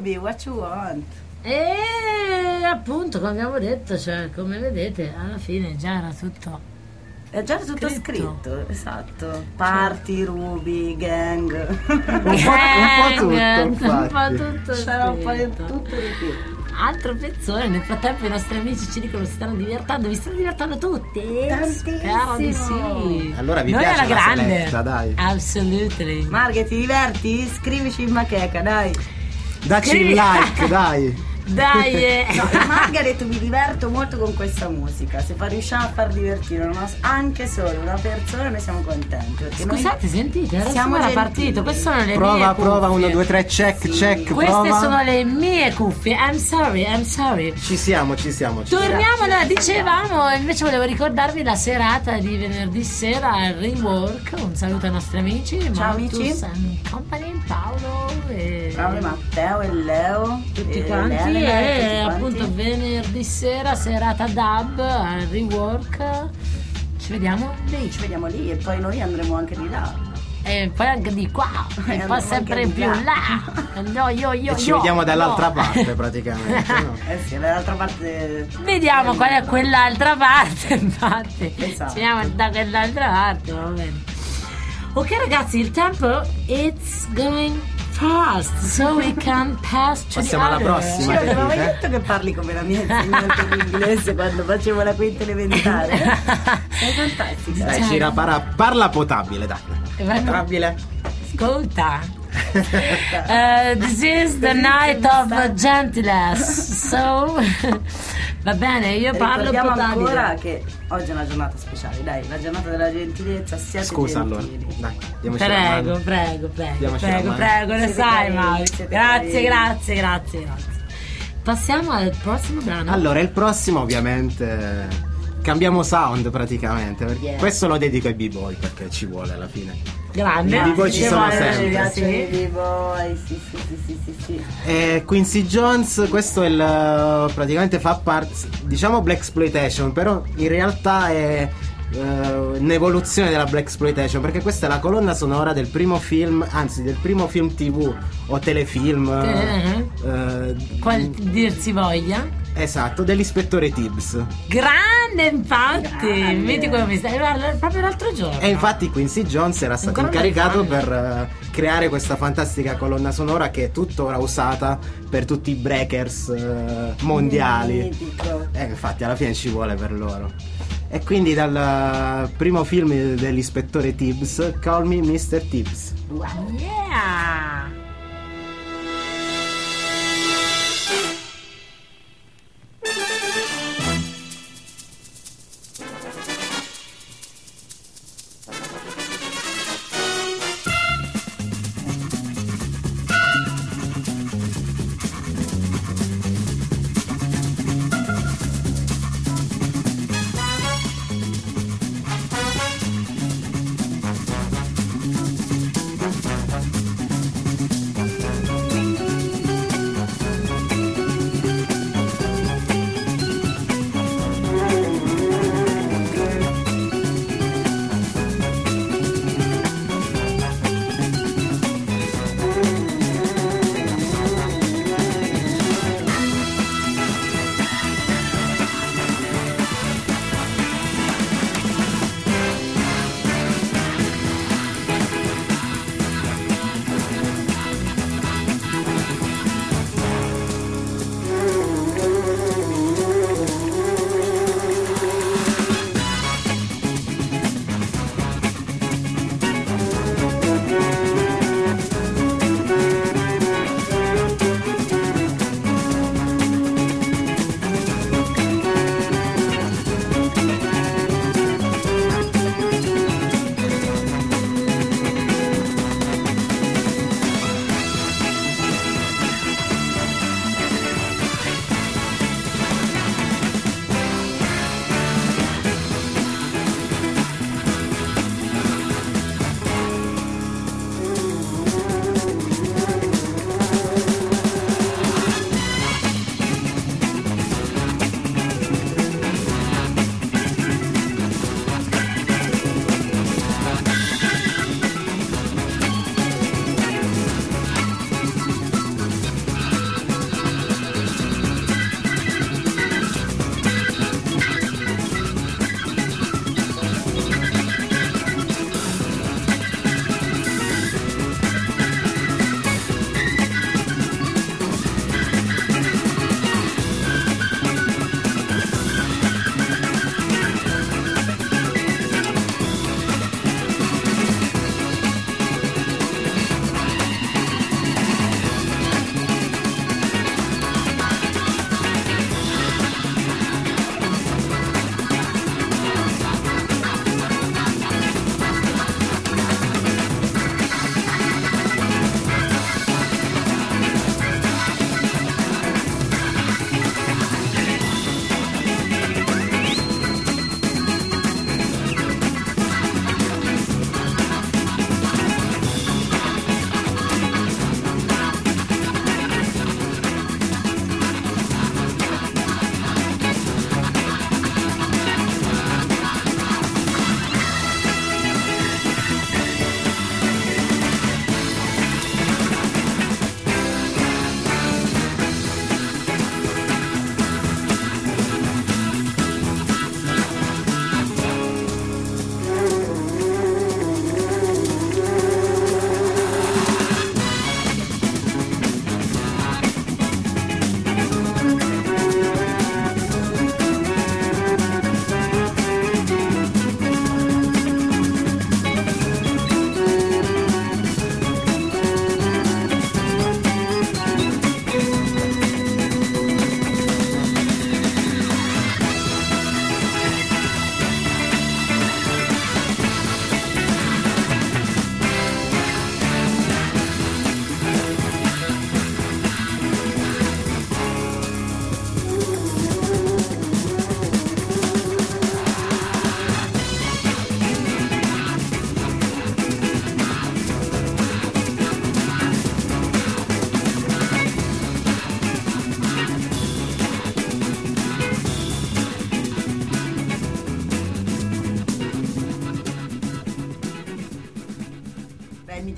Ruby, what you want? E appunto, come abbiamo detto, cioè, come vedete, alla fine già era tutto. È già tutto scritto, esatto. Party, Ruby, gang. Un po' tutto, infatti. Un po' tutto C'era un po' di scritto. tutto di più. Altro pezzone, nel frattempo i nostri amici ci dicono si stanno divertendo, vi stanno divertendo tutti? Tantissimo. Spero di sì. Allora vi Noi piace alla la grande. seletta, dai. Absolutely. Marghe, ti diverti? Scrivici in bacheca, dai. Dacci Scrivi- il like, dai. Dai, No, Marghe ha detto mi diverto molto con questa musica. Se riusciamo a far divertire anche solo una persona, noi siamo contenti. Perché Scusate, sentite, adesso siamo era gentili. partito. Queste sono le mie Prova, cuffie. 1, 2, 3, check, Sì. check, Queste prova. sono le mie cuffie. I'm sorry. Ci siamo. Torniamo, dicevamo, invece volevo ricordarvi la serata di venerdì sera al Rework. Un saluto ai nostri amici. Ciao, Malthus amici. and Company, Paolo e Paolo, Matteo e Leo. tutti e quanti. Elena, E tutti quanti. appunto venerdì sera, serata dub al Rework. Ci vediamo lì. Ci vediamo lì e poi noi andremo anche di là. E poi anche di qua, e andiamo poi sempre anche di più là. là. Io. E ci vediamo dall'altra no. parte praticamente. No? Eh sì, dall'altra parte. Vediamo qual è quell'altra parte, infatti. Esatto. Ci vediamo da quell'altra parte, va bene. Ok ragazzi, il tempo it's going fast, so we can pass to Passiamo alla the prossima. Io non avevo mai dite? detto che parli come la mia insegnante di inglese quando facevo la quinta elementare. Sei fantastica. Dai, Cira, parla potabile, dai. Potabile. Ascolta. This is the night of gentleness. So va bene, io parlo Ricordiamo potabile. ancora che oggi è una giornata speciale, dai, la giornata della gentilezza, siate Scusa allora. gentili. Dai, diamoci la mano. Prego, Diamoci la mano. ne Siete sai carini, mai. siete Grazie. carini. Passiamo al prossimo brano. Allora, il prossimo ovviamente cambiamo sound praticamente, perché Yeah. questo lo dedico ai b-boy perché ci vuole alla fine. Grande. I b-boy ci Che sono vuole, sempre. Mi piacciono sì. i b-boy, sì. Quincy Jones, questo è praticamente fa parte, diciamo blaxploitation, però in realtà è un'evoluzione della blaxploitation, perché questa è la colonna sonora del primo film, anzi del primo film TV o telefilm, Qual dir si voglia. esatto, dell'ispettore Tibbs. Grande, infatti. Grande. Vedi come mi stai. Guarda, proprio l'altro giorno. E infatti Quincy Jones era stato Ancora non incaricato l'hai per creare questa fantastica colonna sonora che è tuttora usata per tutti i breakers mondiali. Mitico. Infatti alla fine ci vuole per loro. E quindi dal primo film dell'ispettore Tibbs, Call Me Mr. Tibbs. Yeah.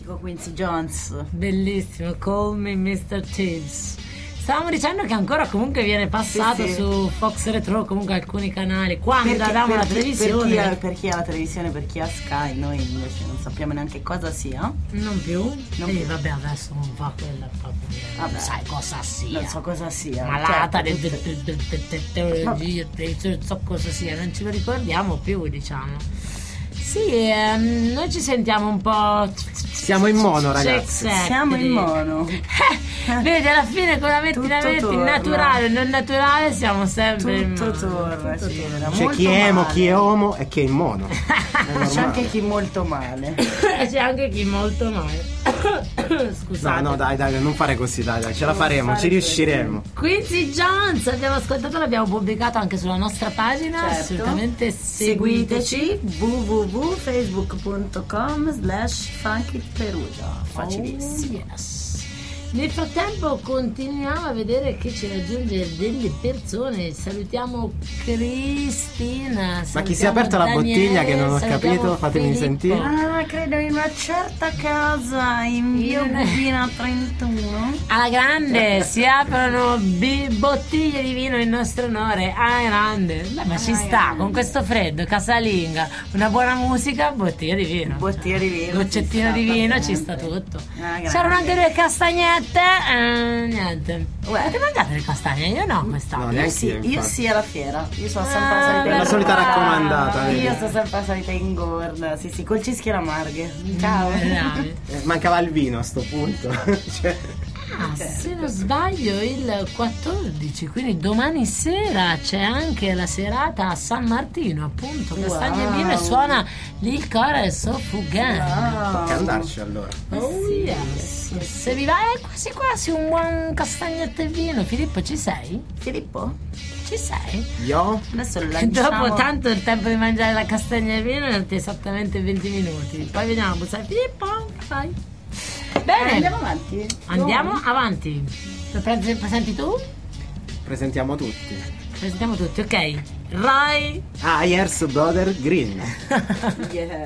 mitico Quincy Jones. Bellissimo, Call Me Mr. Tibbs. Stavamo dicendo che ancora comunque viene passato Sì. su Fox Retro, comunque alcuni canali. Quando davamo la televisione, Per chi ha la televisione, per chi ha Sky, noi invece non sappiamo neanche cosa sia. non più. Non E più. vabbè, adesso non fa quella proprio. Vabbè. Non sai cosa sia. Non so cosa sia. Malata Certo, delle tecnologie, non so cosa sia, non ce lo ricordiamo più, diciamo. Sì, noi ci sentiamo un po'. Siamo in mono, ragazzi. siamo in mono. Vedi, alla fine con la metti, Tutto la metti, torna. naturale, non naturale, siamo sempre in Tutto mono. torna, Tutto sì, torna. era C'è molto chi è emo, male. chi è omo e chi è in mono. È C'è normale. anche chi molto male. E c'è anche chi molto male. Scusate. No, dai, non fare così, dai, ce la faremo, ci riusciremo. Quincy Jones, abbiamo ascoltato, l'abbiamo pubblicato anche sulla nostra pagina. Certo. Assolutamente seguiteci. www.facebook.com/funkyperugia. Facilissimo. Oh, yes. Nel frattempo continuiamo a vedere che ci raggiunge delle persone. Salutiamo Cristina. Ma chi si è aperta la bottiglia che non ho capito? Fatemi sentire. Ah, credo in una certa casa in via Bubina 31. Alla grande si aprono bottiglie di vino in nostro onore. Alla grande. Beh, ma ci sta con questo freddo, casalinga, una buona musica, bottiglia di vino. Bottiglia di vino. Goccettina ci di sta, vino, ci praticamente. sta tutto. grande. C'erano anche due castagnette. Niente. Uè. Avete mangiato le castagne? Io no quest'anno. No, Io neanche sì, io, io infatti. sì alla fiera. Io sono sempre Ah, salita la solita raccomandata, vedi. Io sono sempre salita in gorda. Sì, col cischio amarghe. Ciao. Bravi. Mancava il vino a sto punto. Cioè, Ah, se non sbaglio il 14, quindi domani sera c'è anche la serata a San Martino, appunto, Castagne e Vino, e suona lì il Chorus of Fugan. tocca andarci allora. Oh yes. Se vi va è quasi quasi un buon castagnetto e vino. Filippo, ci sei? Filippo? Ci sei? Io? Adesso lo lanciamo. Dopo tanto il tempo di mangiare la castagna e vino è esattamente 20 minuti. Poi vediamo a bussare. Filippo, vai. Bene, Andiamo avanti. andiamo avanti. Lo presenti tu? Presentiamo tutti. Presentiamo tutti, ok. Rai. Ayers Brother Green. Yeah.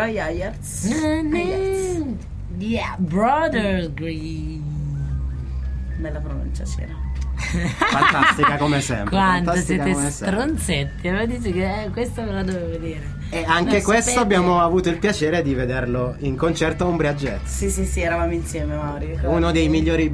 Roy Ayers. Yeah, Brothers Green. Bella pronuncia c'era. Fantastica come sempre. Quanto fantastica siete come sempre. stronzetti, ma dici che questa me la dovevo vedere. E anche No, questo sapete- abbiamo avuto il piacere di vederlo in concerto a Umbria Jazz. Sì, eravamo insieme, Mauri. ricordi? Uno dei migliori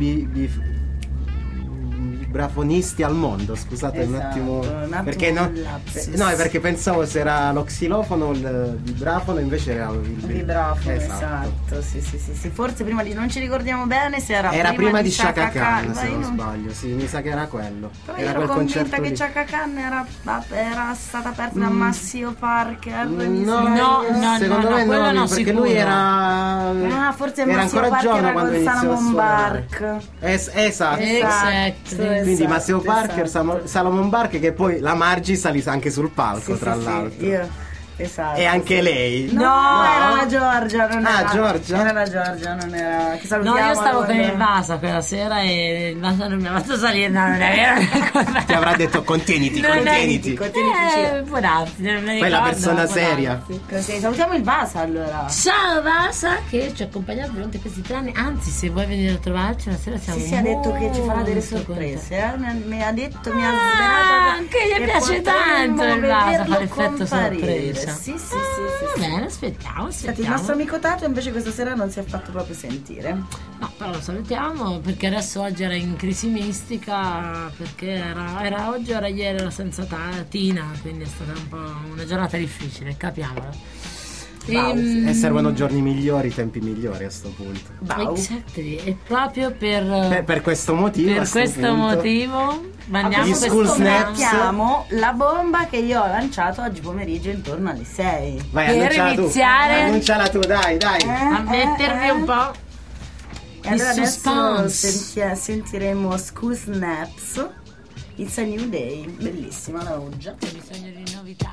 vibrafonisti al mondo, scusate un Esatto, attimo, un attimo perché no, un lapsus. no, è perché pensavo se era lo xilofono o il vibrafono, invece era il Vibrafono, esatto. Sì. Forse prima di non ci ricordiamo bene se era Era prima di Chaka Khan, ma se io non non- sbaglio, sì, mi sa che era quello. Però Era io quel ero convinta concerto che lì. Chaka Khan era stata aperta da Massimo Parker. mi No, sbaglio. no, secondo no, me quello no, no, perché sicuro. lui era Forse era Massimo ancora Parker giovane era quando con iniziò a Salomon suonare. Bark. Esatto. Quindi esatto, Massimo Parker, esatto. Salomon Bark, che poi la Margie salì anche sul palco, Sì, tra sì, l'altro. io. Esatto. E anche lei. No, era la Giorgia, non Ah, era. Giorgia? Era la Giorgia, non era. Che No, salutiamo io stavo con allora. il Vasa quella sera e il Vasa non mi ha fatto salire, no, non è vero. Ti avrà detto contieniti, Non è- contieniti. Può darsi, non mi Poi la ricordo, persona può seria. darsi. Così, salutiamo il Vasa allora. Ciao Vasa che ci ha accompagnato durante questi 3 anni, anzi se vuoi venire a trovarci una sera siamo Sì, ha detto che ci farà delle molto sorprese. Mi ha detto, mi ha Ah, svelato anche gli che piace potremmo tanto il Vasa, fa vederlo l'effetto comparire. sorpresa. Sì. Va bene, aspettiamo. Senti, il nostro amico Tato invece questa sera non si è fatto proprio sentire. No, però lo salutiamo perché adesso oggi era in crisi mistica, perché era oggi, era ieri, era senza Tina, quindi è stata un po' una giornata difficile, capiamolo. E servono giorni migliori, tempi migliori a sto punto. Exactly, e proprio per questo motivo, a per sto questo punto, motivo mandiamo Gli questo School Snaps. Mettiamo la bomba che io ho lanciato oggi pomeriggio intorno alle 6. vai, per annunciala tu. iniziare- Annunciala tu, dai. a mettervi un po' E allora di adesso suspense. sentiremo School Snaps. It's a New Day, bellissima la Uggia. C'è bisogno di novità.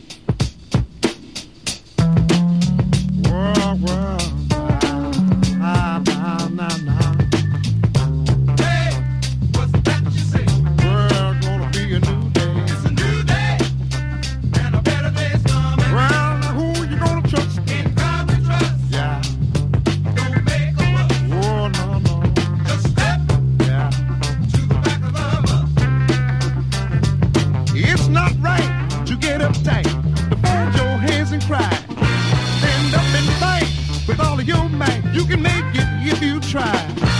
It's not right to get uptight, to fold your hands and cry. Stand up and fight with all of your might. You can make it if you try.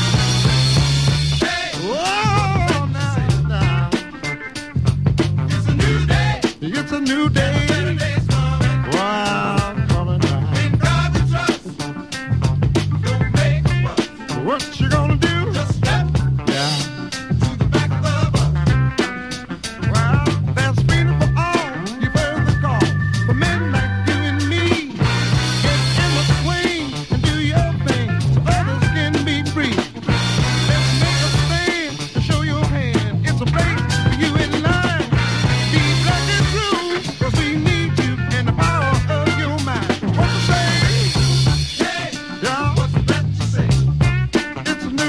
Oh, now. It's a new day. It's a new day. Wow, coming right. What you gonna do? Just step. Yeah. Well, there's freedom for all. You've heard the call. For men like you and me, get in the swing and do your thing so others can be free. Let's make a stand and show your hand. It's a place for you in line. Be black and true, 'cause we need you and the power of your mind. What to say? Hey, yeah. What's that to say? It's a new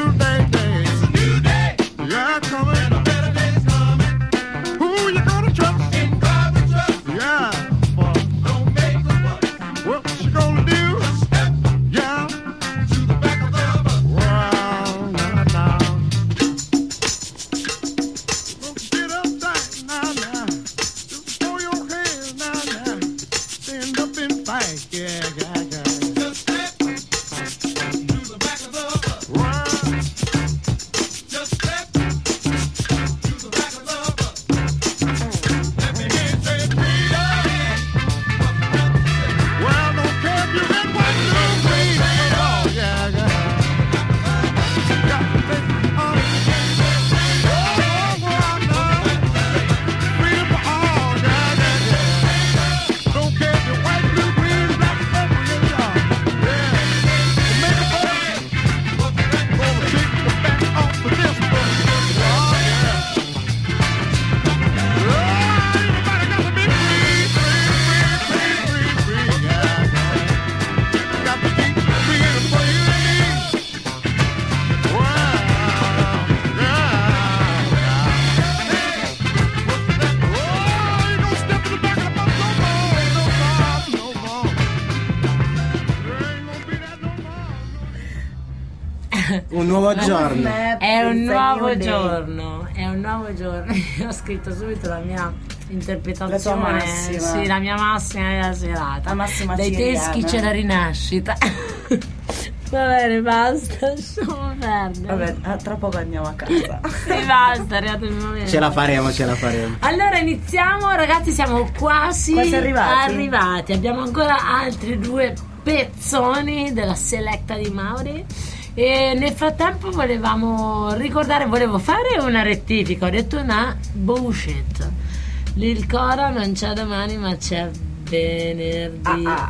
Un nuovo giorno. È un nuovo giorno. È un nuovo giorno. Ho scritto subito la mia interpretazione. La tua massima. Sì, la mia massima della serata. La massima Dai ciriana. teschi c'è la rinascita. Va bene, basta. Lasciamo perdere. Vabbè, tra poco andiamo a casa. Sì, basta, è arrivato il momento. Ce la faremo. Allora iniziamo, ragazzi, siamo quasi arrivati. Abbiamo ancora altri 2 pezzoni della selecta di Mauri. E nel frattempo volevo fare una rettifica. Ho detto una bullshit. Il coro non c'è domani, ma c'è venerdì.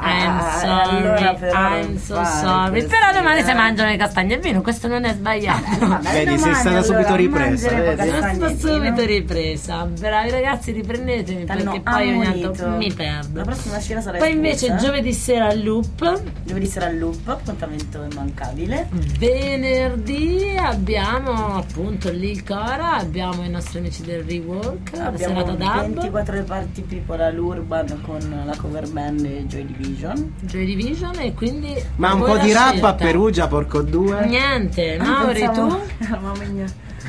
I'm so sorry. Però domani si mangiano le castagne e vino, questo non è sbagliato. Vedi, sei stata subito ripresa. Sono subito ripresa. Bravi ragazzi, riprendetemi perché poi ogni tanto mi perdo. La prossima sera sarà Poi invece giovedì sera al loop, appuntamento immancabile. Venerdì abbiamo appunto Lil Cora, abbiamo i nostri amici del Rework, la Abbiamo serata dub, 24 reparti people all'Urban con la cover band Joy Division e quindi Ma un voi po' la di rap scelta. a Perugia, porco due. Niente, Mauri, tu? Mamma mia.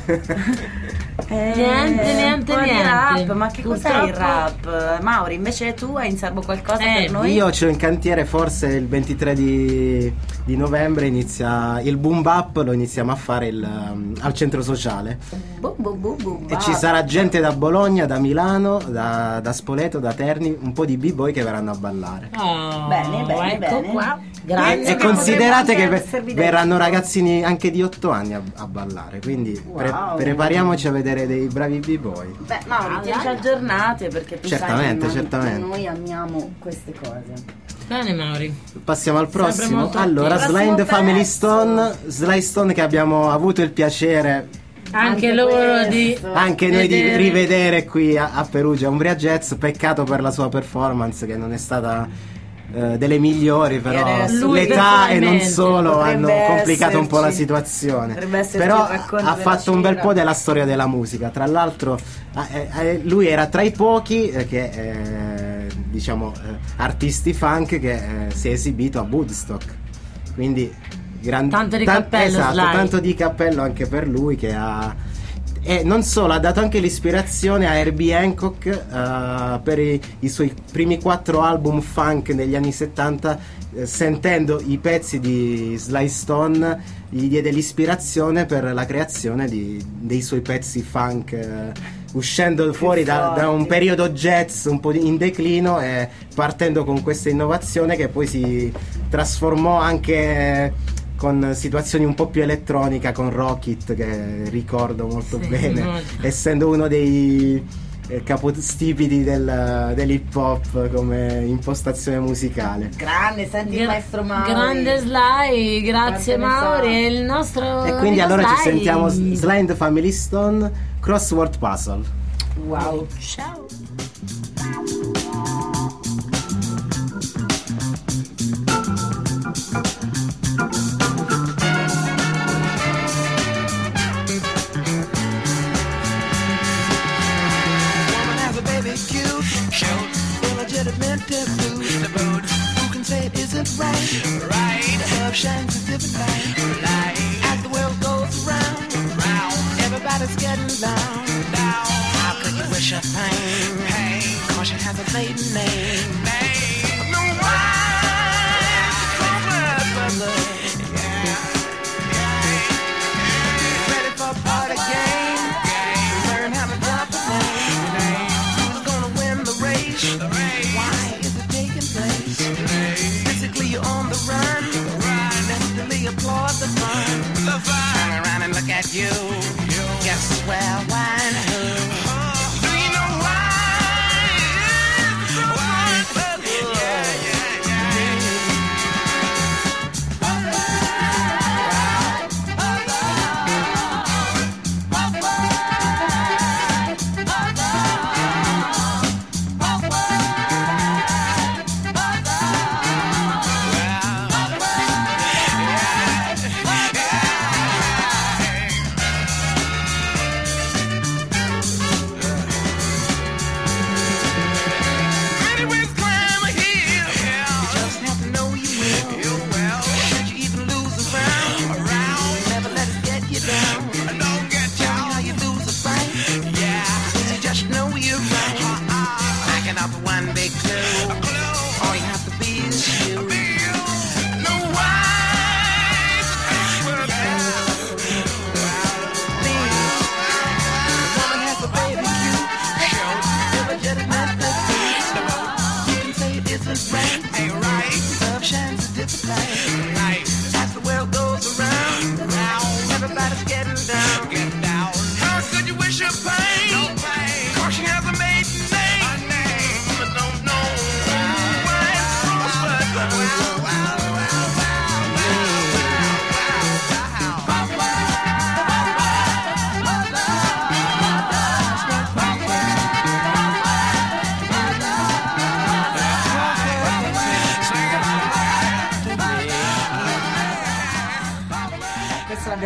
Niente. Un po' di rap, ma che cos'è il Purtroppo- rap? Mauri, invece tu hai in serbo qualcosa per noi? Io c'ho in cantiere, forse il 23 di novembre inizia il boom bap, lo iniziamo a fare al centro sociale. E ci sarà gente da Bologna, da Milano, da Spoleto, da Terni, un po' di b-boy che verranno a ballare. Oh, Bene, ecco bene. qua. E Grazie. considerate che potremmo anche servirvi verranno dei- ragazzini anche di 8 anni a ballare, quindi Wow. prepariamoci a vedere dei bravi b-boy. Beh, Mauri, tienci aggiornate perché tu Certamente, sai che certamente. noi amiamo queste cose. Bene, Mauri. Passiamo al Sempre prossimo. molto Allora, attivo. Sly and the Prossimo Family pezzo. Sly Stone che abbiamo avuto il piacere Anche loro di anche noi di vedere. rivedere qui a Perugia Umbria Jazz. Peccato per la sua performance che non è stata delle migliori, però Lui l'età e non personalmente solo hanno potrebbe complicato un po' la esserci- situazione. potrebbe esserci Però il racconto ha della fatto un bel scena. po' della storia della musica. Tra l'altro lui era tra i pochi artisti funk che si è esibito a Woodstock, quindi Tanto di cappello, esatto, Sly. tanto di cappello anche per lui, che ha e non solo, ha dato anche l'ispirazione a Herbie Hancock per i suoi primi 4 album funk negli anni 70. Sentendo i pezzi di Sly Stone gli diede l'ispirazione per la creazione dei suoi pezzi funk, uscendo fuori da un periodo jazz un po' in declino e partendo con questa innovazione che poi si trasformò anche con situazioni un po' più elettronica, con Rocket, che ricordo molto Sì, bene, molto. essendo uno dei capostipiti dell'hip hop come impostazione musicale. Grande, senti il maestro Mauri. Grande Sly, grazie Quante ne Mauri. sa. E il nostro E quindi amico allora ci Sly. sentiamo Sly and the Family Stone, Crossword Puzzle. Wow. Ciao. Woman has a baby cute, illegitimate taboo. Who can say it isn't right? Love shines a different light. As the world goes round, everybody's getting down. How could you wish her pain? Cause she has a maiden name. No why? Crossword puzzle. Ready for a party game? Learn how to drop the name. Who's gonna win the race? Why is it taking place? Physically you're on the run. Mentally applaud the fun. Turn around and look at you. Guess where, why, and who? Do you know why?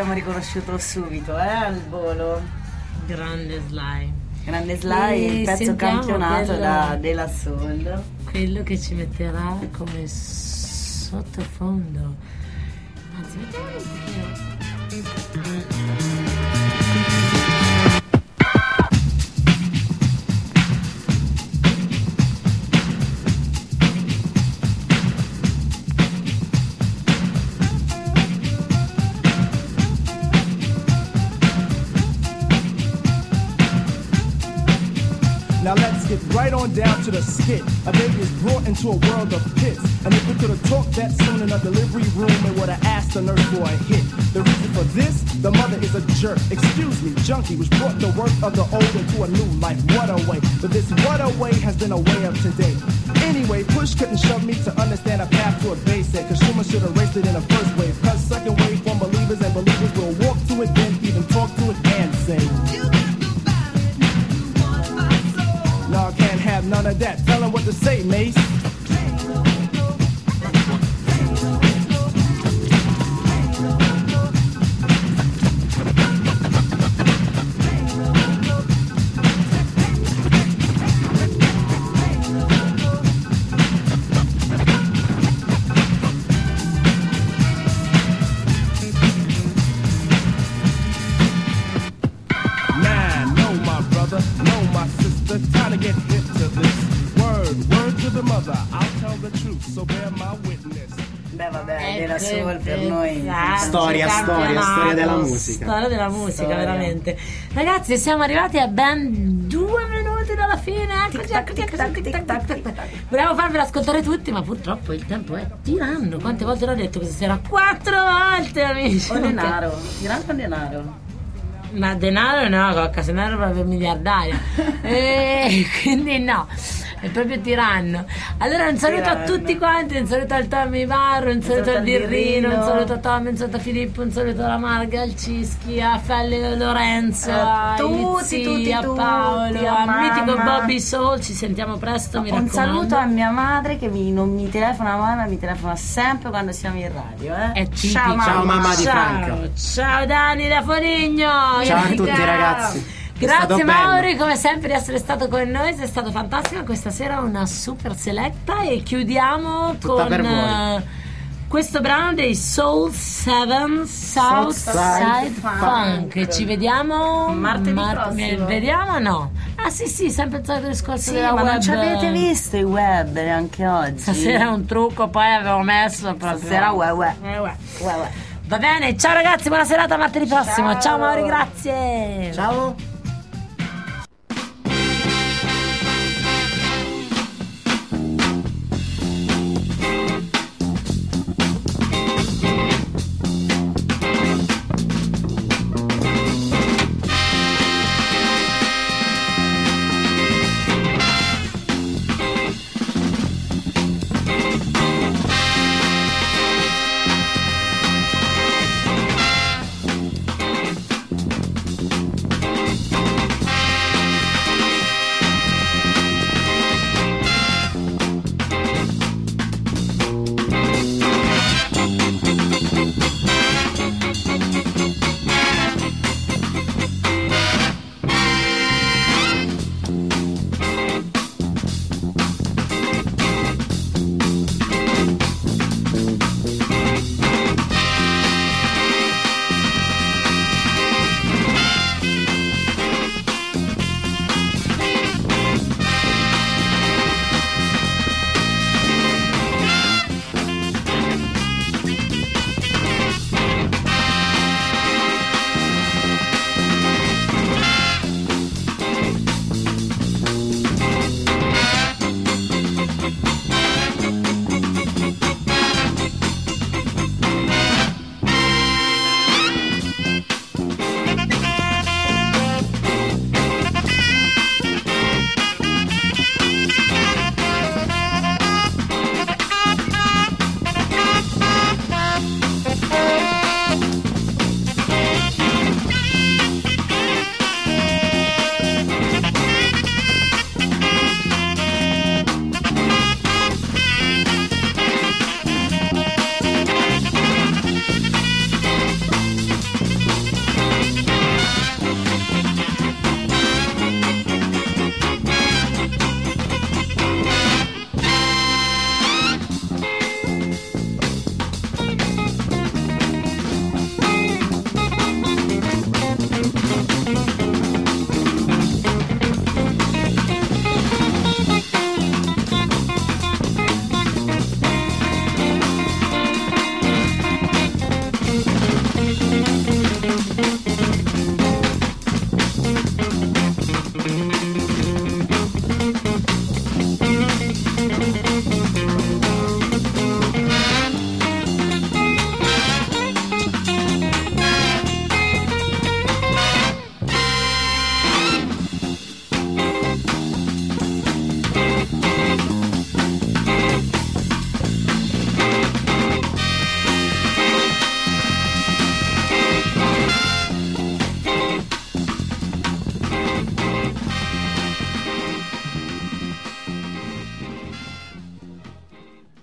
l'abbiamo riconosciuto subito, al volo. Grande Sly. Grande Sly, il pezzo sentiamo campionato quello- della Soul. Quello che ci metterà come sottofondo. Anzi, mettiamo un pochino. Now let's get right on down to the skit. A baby is brought into a world of pits. And if we could have talked that soon in a delivery room, it would have asked the nurse for a hit. The reason for this, the mother is a jerk. Excuse me, junkie, which brought the work of the old into a new life. What a way. But this what a way has been a way of today. Anyway, push couldn't shove me to understand a path to a basic. Consumer should have raced it in the first wave. Cause second wave from believers and believers will walk to it, then even talk to it and sing. No, I can't have none of that. Tell him what to say, Mace. Man, no, my brother, no, my sister. Time to get hip to this. Word to the mother. I'll tell the truth, so bear my witness. Beh vabbè, della Soul per noi. Storia della musica. Storia della musica, Storia. veramente. Ragazzi, siamo arrivati a ben 2 minuti dalla fine. Eccoci, Tic-tac, tic-tac, tic-tac, tic-tac. Volevamo farvelo ascoltare tutti, ma purtroppo il tempo è tiranno. Quante volte l'ho detto questa sera? 4 volte, amici. O denaro, tirando con denaro. Ma denaro no, cocca, se no ero proprio miliardaria. E quindi no, è proprio tiranno. Allora un saluto a tutti quanti, un saluto al Tommy Barro, un saluto al Dirrino, un saluto a Tommy, un saluto a Filippo, un saluto alla Marga, al Cischi, a Felli Lorenzo, a tutti, a Paolo, a a Mitico mamma. Bobby Soul, ci sentiamo presto, mi Un raccomando. saluto a mia madre che non mi telefona mai, ma mi telefona sempre quando siamo in radio. È tipico. Ciao mamma. Ciao, mamma di Ciao, Franca. ciao Dani da Foligno. Ciao a tutti, ragazzi. È stato Grazie bello. Mauri, come sempre di essere stato con noi, sei stato fantastico. Questa sera una super seletta e chiudiamo Tutta per con voi. questo brano dei Soul 7 Southside Funk. Funk. Ci vediamo Martedì prossimo. Vediamo no? Ah sì, sempre il solito discorso Sì, della ma web. non ci avete visto i web neanche oggi. Stasera è un trucco, poi avevo messo proprio. Stasera uè. Va bene, ciao ragazzi, buona serata, martedì prossimo. Ciao Mauri, grazie. Ciao.